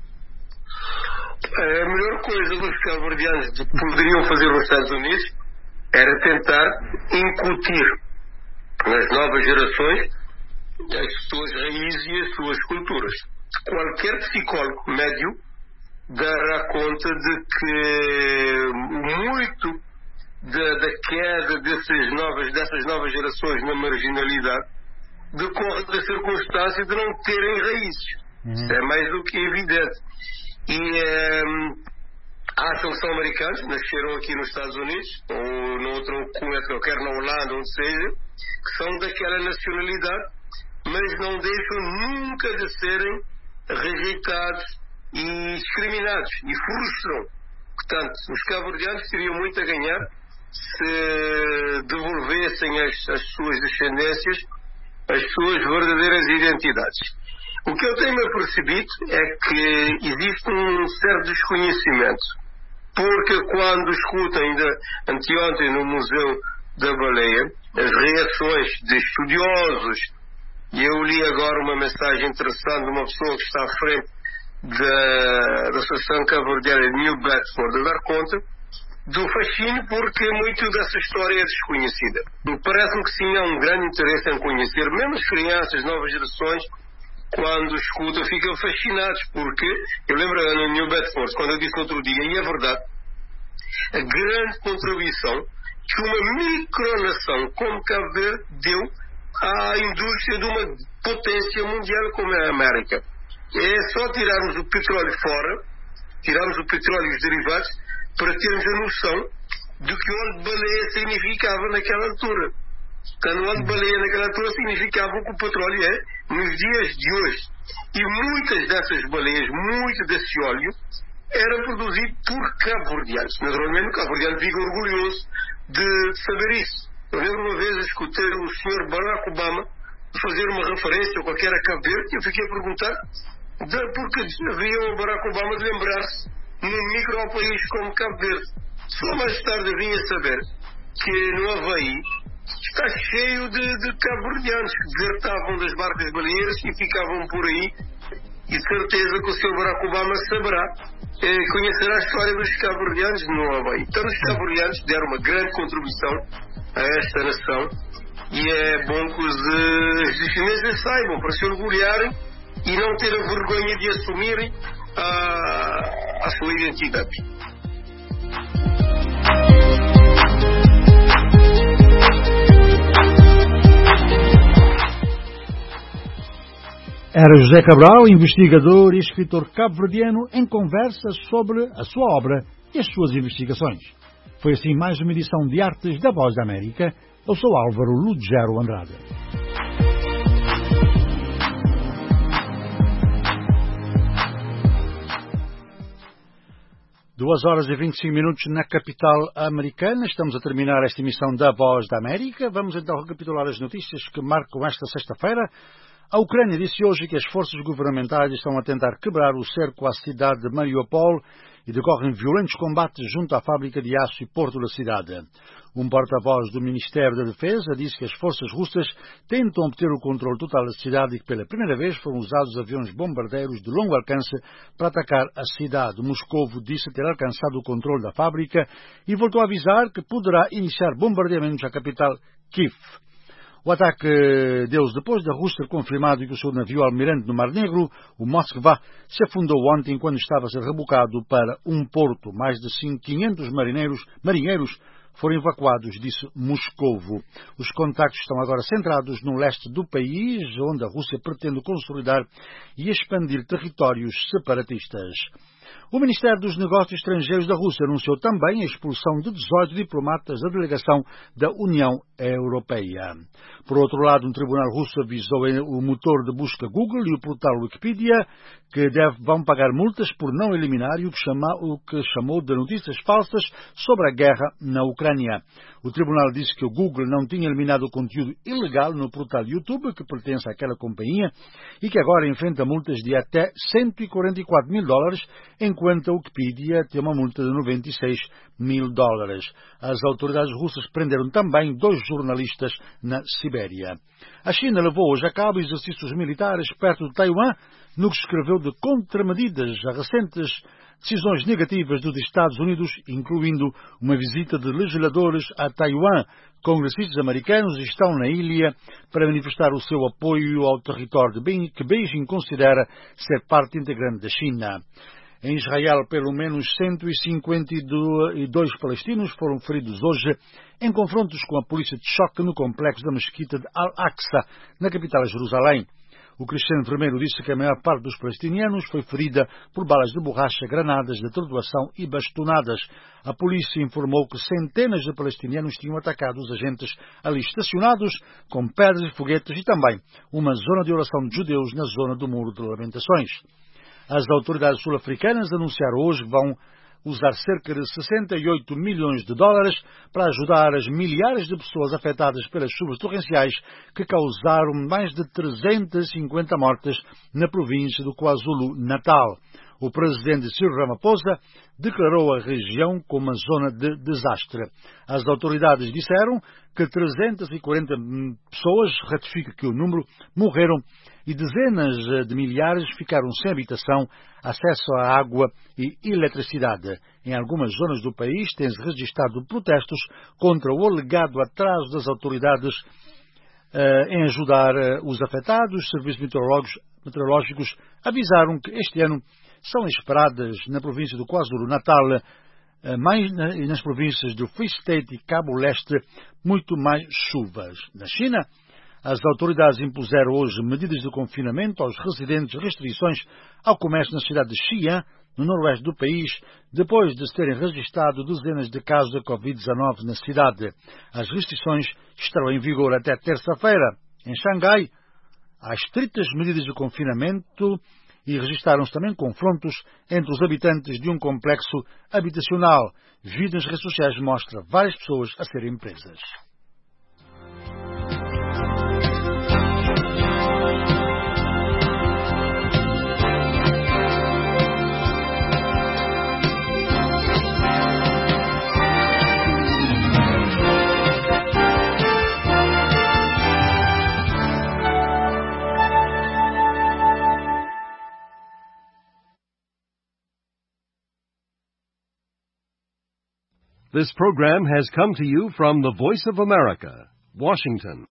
A melhor coisa que os cabo-verdianos poderiam fazer nos Estados Unidos era tentar incutir nas novas gerações as suas raízes e as suas culturas. Qualquer psicólogo médio dará conta de que muito da, da queda dessas novas, dessas novas gerações na marginalidade decorre da circunstância de não terem raízes. Uhum. Isso é mais do que evidente. E um, acham que são americanos, nasceram aqui nos Estados Unidos, ou no outro ou quer na Holanda, onde seja, que são daquela nacionalidade, mas não deixam nunca de serem rejeitados e discriminados, e frustram. Portanto, os cabo-verdianos teriam muito a ganhar se devolvessem as, as suas descendências as suas verdadeiras identidades. O que eu tenho percebido é que existe um certo desconhecimento, porque quando escuto ainda anteontem no Museu da Baleia as reações de estudiosos, e eu li agora uma mensagem interessante de uma pessoa que está à frente da, da Associação Cabo-Verdiana de New Bedford, a dar conta do fascínio, porque muito dessa história é desconhecida. Parece-me que sim, há um grande interesse em conhecer, mesmo as crianças, novas gerações, quando escutam, ficam fascinados, porque eu lembro no New Bedford, quando eu disse no outro dia, e é verdade, a grande contribuição que uma micronação como Cabo Verde deu à indústria de uma potência mundial como é a América. É só tirarmos o petróleo fora, tirarmos o petróleo e os derivados, para termos a noção do que o óleo de baleia significava naquela altura. Quando o óleo de baleia naquela altura significava o que o petróleo é nos dias de hoje. E muitas dessas baleias, muito desse óleo, era produzido por cabo-verdianos. Naturalmente, o cabo-verdiano fica orgulhoso de saber isso. Eu lembro uma vez, escutei o senhor Barack Obama fazer uma referência a qualquer a Cabo Verde, e eu fiquei a perguntar de, porque havia o Barack Obama de lembrar-se num micro-país como Cabo Verde. Só mais tarde eu vim a saber que no Havaí está cheio de, de cabo-verdianos que desertavam das barcas baleeiras e ficavam por aí, e de certeza que o senhor Barack Obama saberá, eh, conhecerá a história dos cabo-verdianos no Havaí. Então os cabo-verdianos deram uma grande contribuição a esta nação, e é bom que os, uh, os chineses saibam, para se orgulharem e não ter a vergonha de assumirem a, a sua identidade. Era José Cabral, investigador e escritor cabo-verdiano, em conversa sobre a sua obra e as suas investigações. Foi assim mais uma edição de Artes da Voz da América. Eu sou Álvaro Ludgero Andrade. Duas horas e vinte e cinco minutos na capital americana. Estamos a terminar esta emissão da Voz da América. Vamos então recapitular as notícias que marcam esta sexta-feira. A Ucrânia disse hoje que as forças governamentais estão a tentar quebrar o cerco à cidade de Mariupol e decorrem violentos combates junto à fábrica de aço e porto da cidade. Um porta-voz do Ministério da Defesa disse que as forças russas tentam obter o controle total da cidade e que pela primeira vez foram usados aviões bombardeiros de longo alcance para atacar a cidade. Moscovo disse ter alcançado o controle da fábrica e voltou a avisar que poderá iniciar bombardeamentos à capital Kiev. O ataque deu-se depois da Rússia ter confirmado que o seu navio almirante no Mar Negro, o Moskva, se afundou ontem quando estava a ser rebocado para um porto. Mais de quinhentos marinheiros, marinheiros foram evacuados, disse Moscovo. Os contactos estão agora centrados no leste do país, onde a Rússia pretende consolidar e expandir territórios separatistas. O Ministério dos Negócios Estrangeiros da Rússia anunciou também a expulsão de dezoito diplomatas da delegação da União Europeia. Por outro lado, um tribunal russo avisou o motor de busca Google e o portal Wikipedia que deve, vão pagar multas por não eliminarem o que, chama, o que chamou de notícias falsas sobre a guerra na Ucrânia. O tribunal disse que o Google não tinha eliminado o conteúdo ilegal no portal YouTube, que pertence àquela companhia, e que agora enfrenta multas de até cento e quarenta e quatro mil dólares, enquanto a Wikipedia tem uma multa de noventa e seis mil dólares. As autoridades russas prenderam também dois jornalistas na Sibéria. A China levou hoje a cabo exercícios militares perto de Taiwan, no que escreveu de contramedidas a recentes decisões negativas dos Estados Unidos, incluindo uma visita de legisladores a Taiwan. Congressistas americanos estão na ilha para manifestar o seu apoio ao território de Beijing, que Beijing considera ser parte integrante da China. Em Israel, pelo menos cento e cinquenta e dois palestinos foram feridos hoje em confrontos com a polícia de choque no complexo da mesquita de Al-Aqsa, na capital Jerusalém. O Cristiano Vermelho disse que a maior parte dos palestinianos foi ferida por balas de borracha, granadas de atordoação e bastonadas. A polícia informou que centenas de palestinianos tinham atacado os agentes ali estacionados com pedras e foguetes e também uma zona de oração de judeus na zona do Muro de Lamentações. As autoridades sul-africanas anunciaram hoje que vão usar cerca de sessenta e oito milhões de dólares para ajudar as milhares de pessoas afetadas pelas chuvas torrenciais que causaram mais de trezentas e cinquenta mortes na província do KwaZulu-Natal. O presidente Cyril Ramaphosa declarou a região como uma zona de desastre. As autoridades disseram que trezentas e quarenta pessoas, ratifica que o número, morreram e dezenas de milhares ficaram sem habitação, acesso à água e eletricidade. Em algumas zonas do país tem-se registrado protestos contra o alegado atraso das autoridades uh, em ajudar uh, os afetados. Os serviços meteorológicos, meteorológicos avisaram que este ano são esperadas na província do KwaZulu-Natal, uh, mais na, e nas províncias do Free State e Cabo Leste, muito mais chuvas. Na China, As autoridades impuseram hoje medidas de confinamento aos residentes, restrições ao comércio na cidade de Xi'an, no noroeste do país, depois de se terem registrado dezenas de casos de covid dezenove na cidade. As restrições estarão em vigor até terça-feira. Em Xangai, há estritas medidas de confinamento e registaram-se também confrontos entre os habitantes de um complexo habitacional. Vídeo nas redes sociais mostra várias pessoas a serem presas. This program has come to you from the Voice of America, Washington.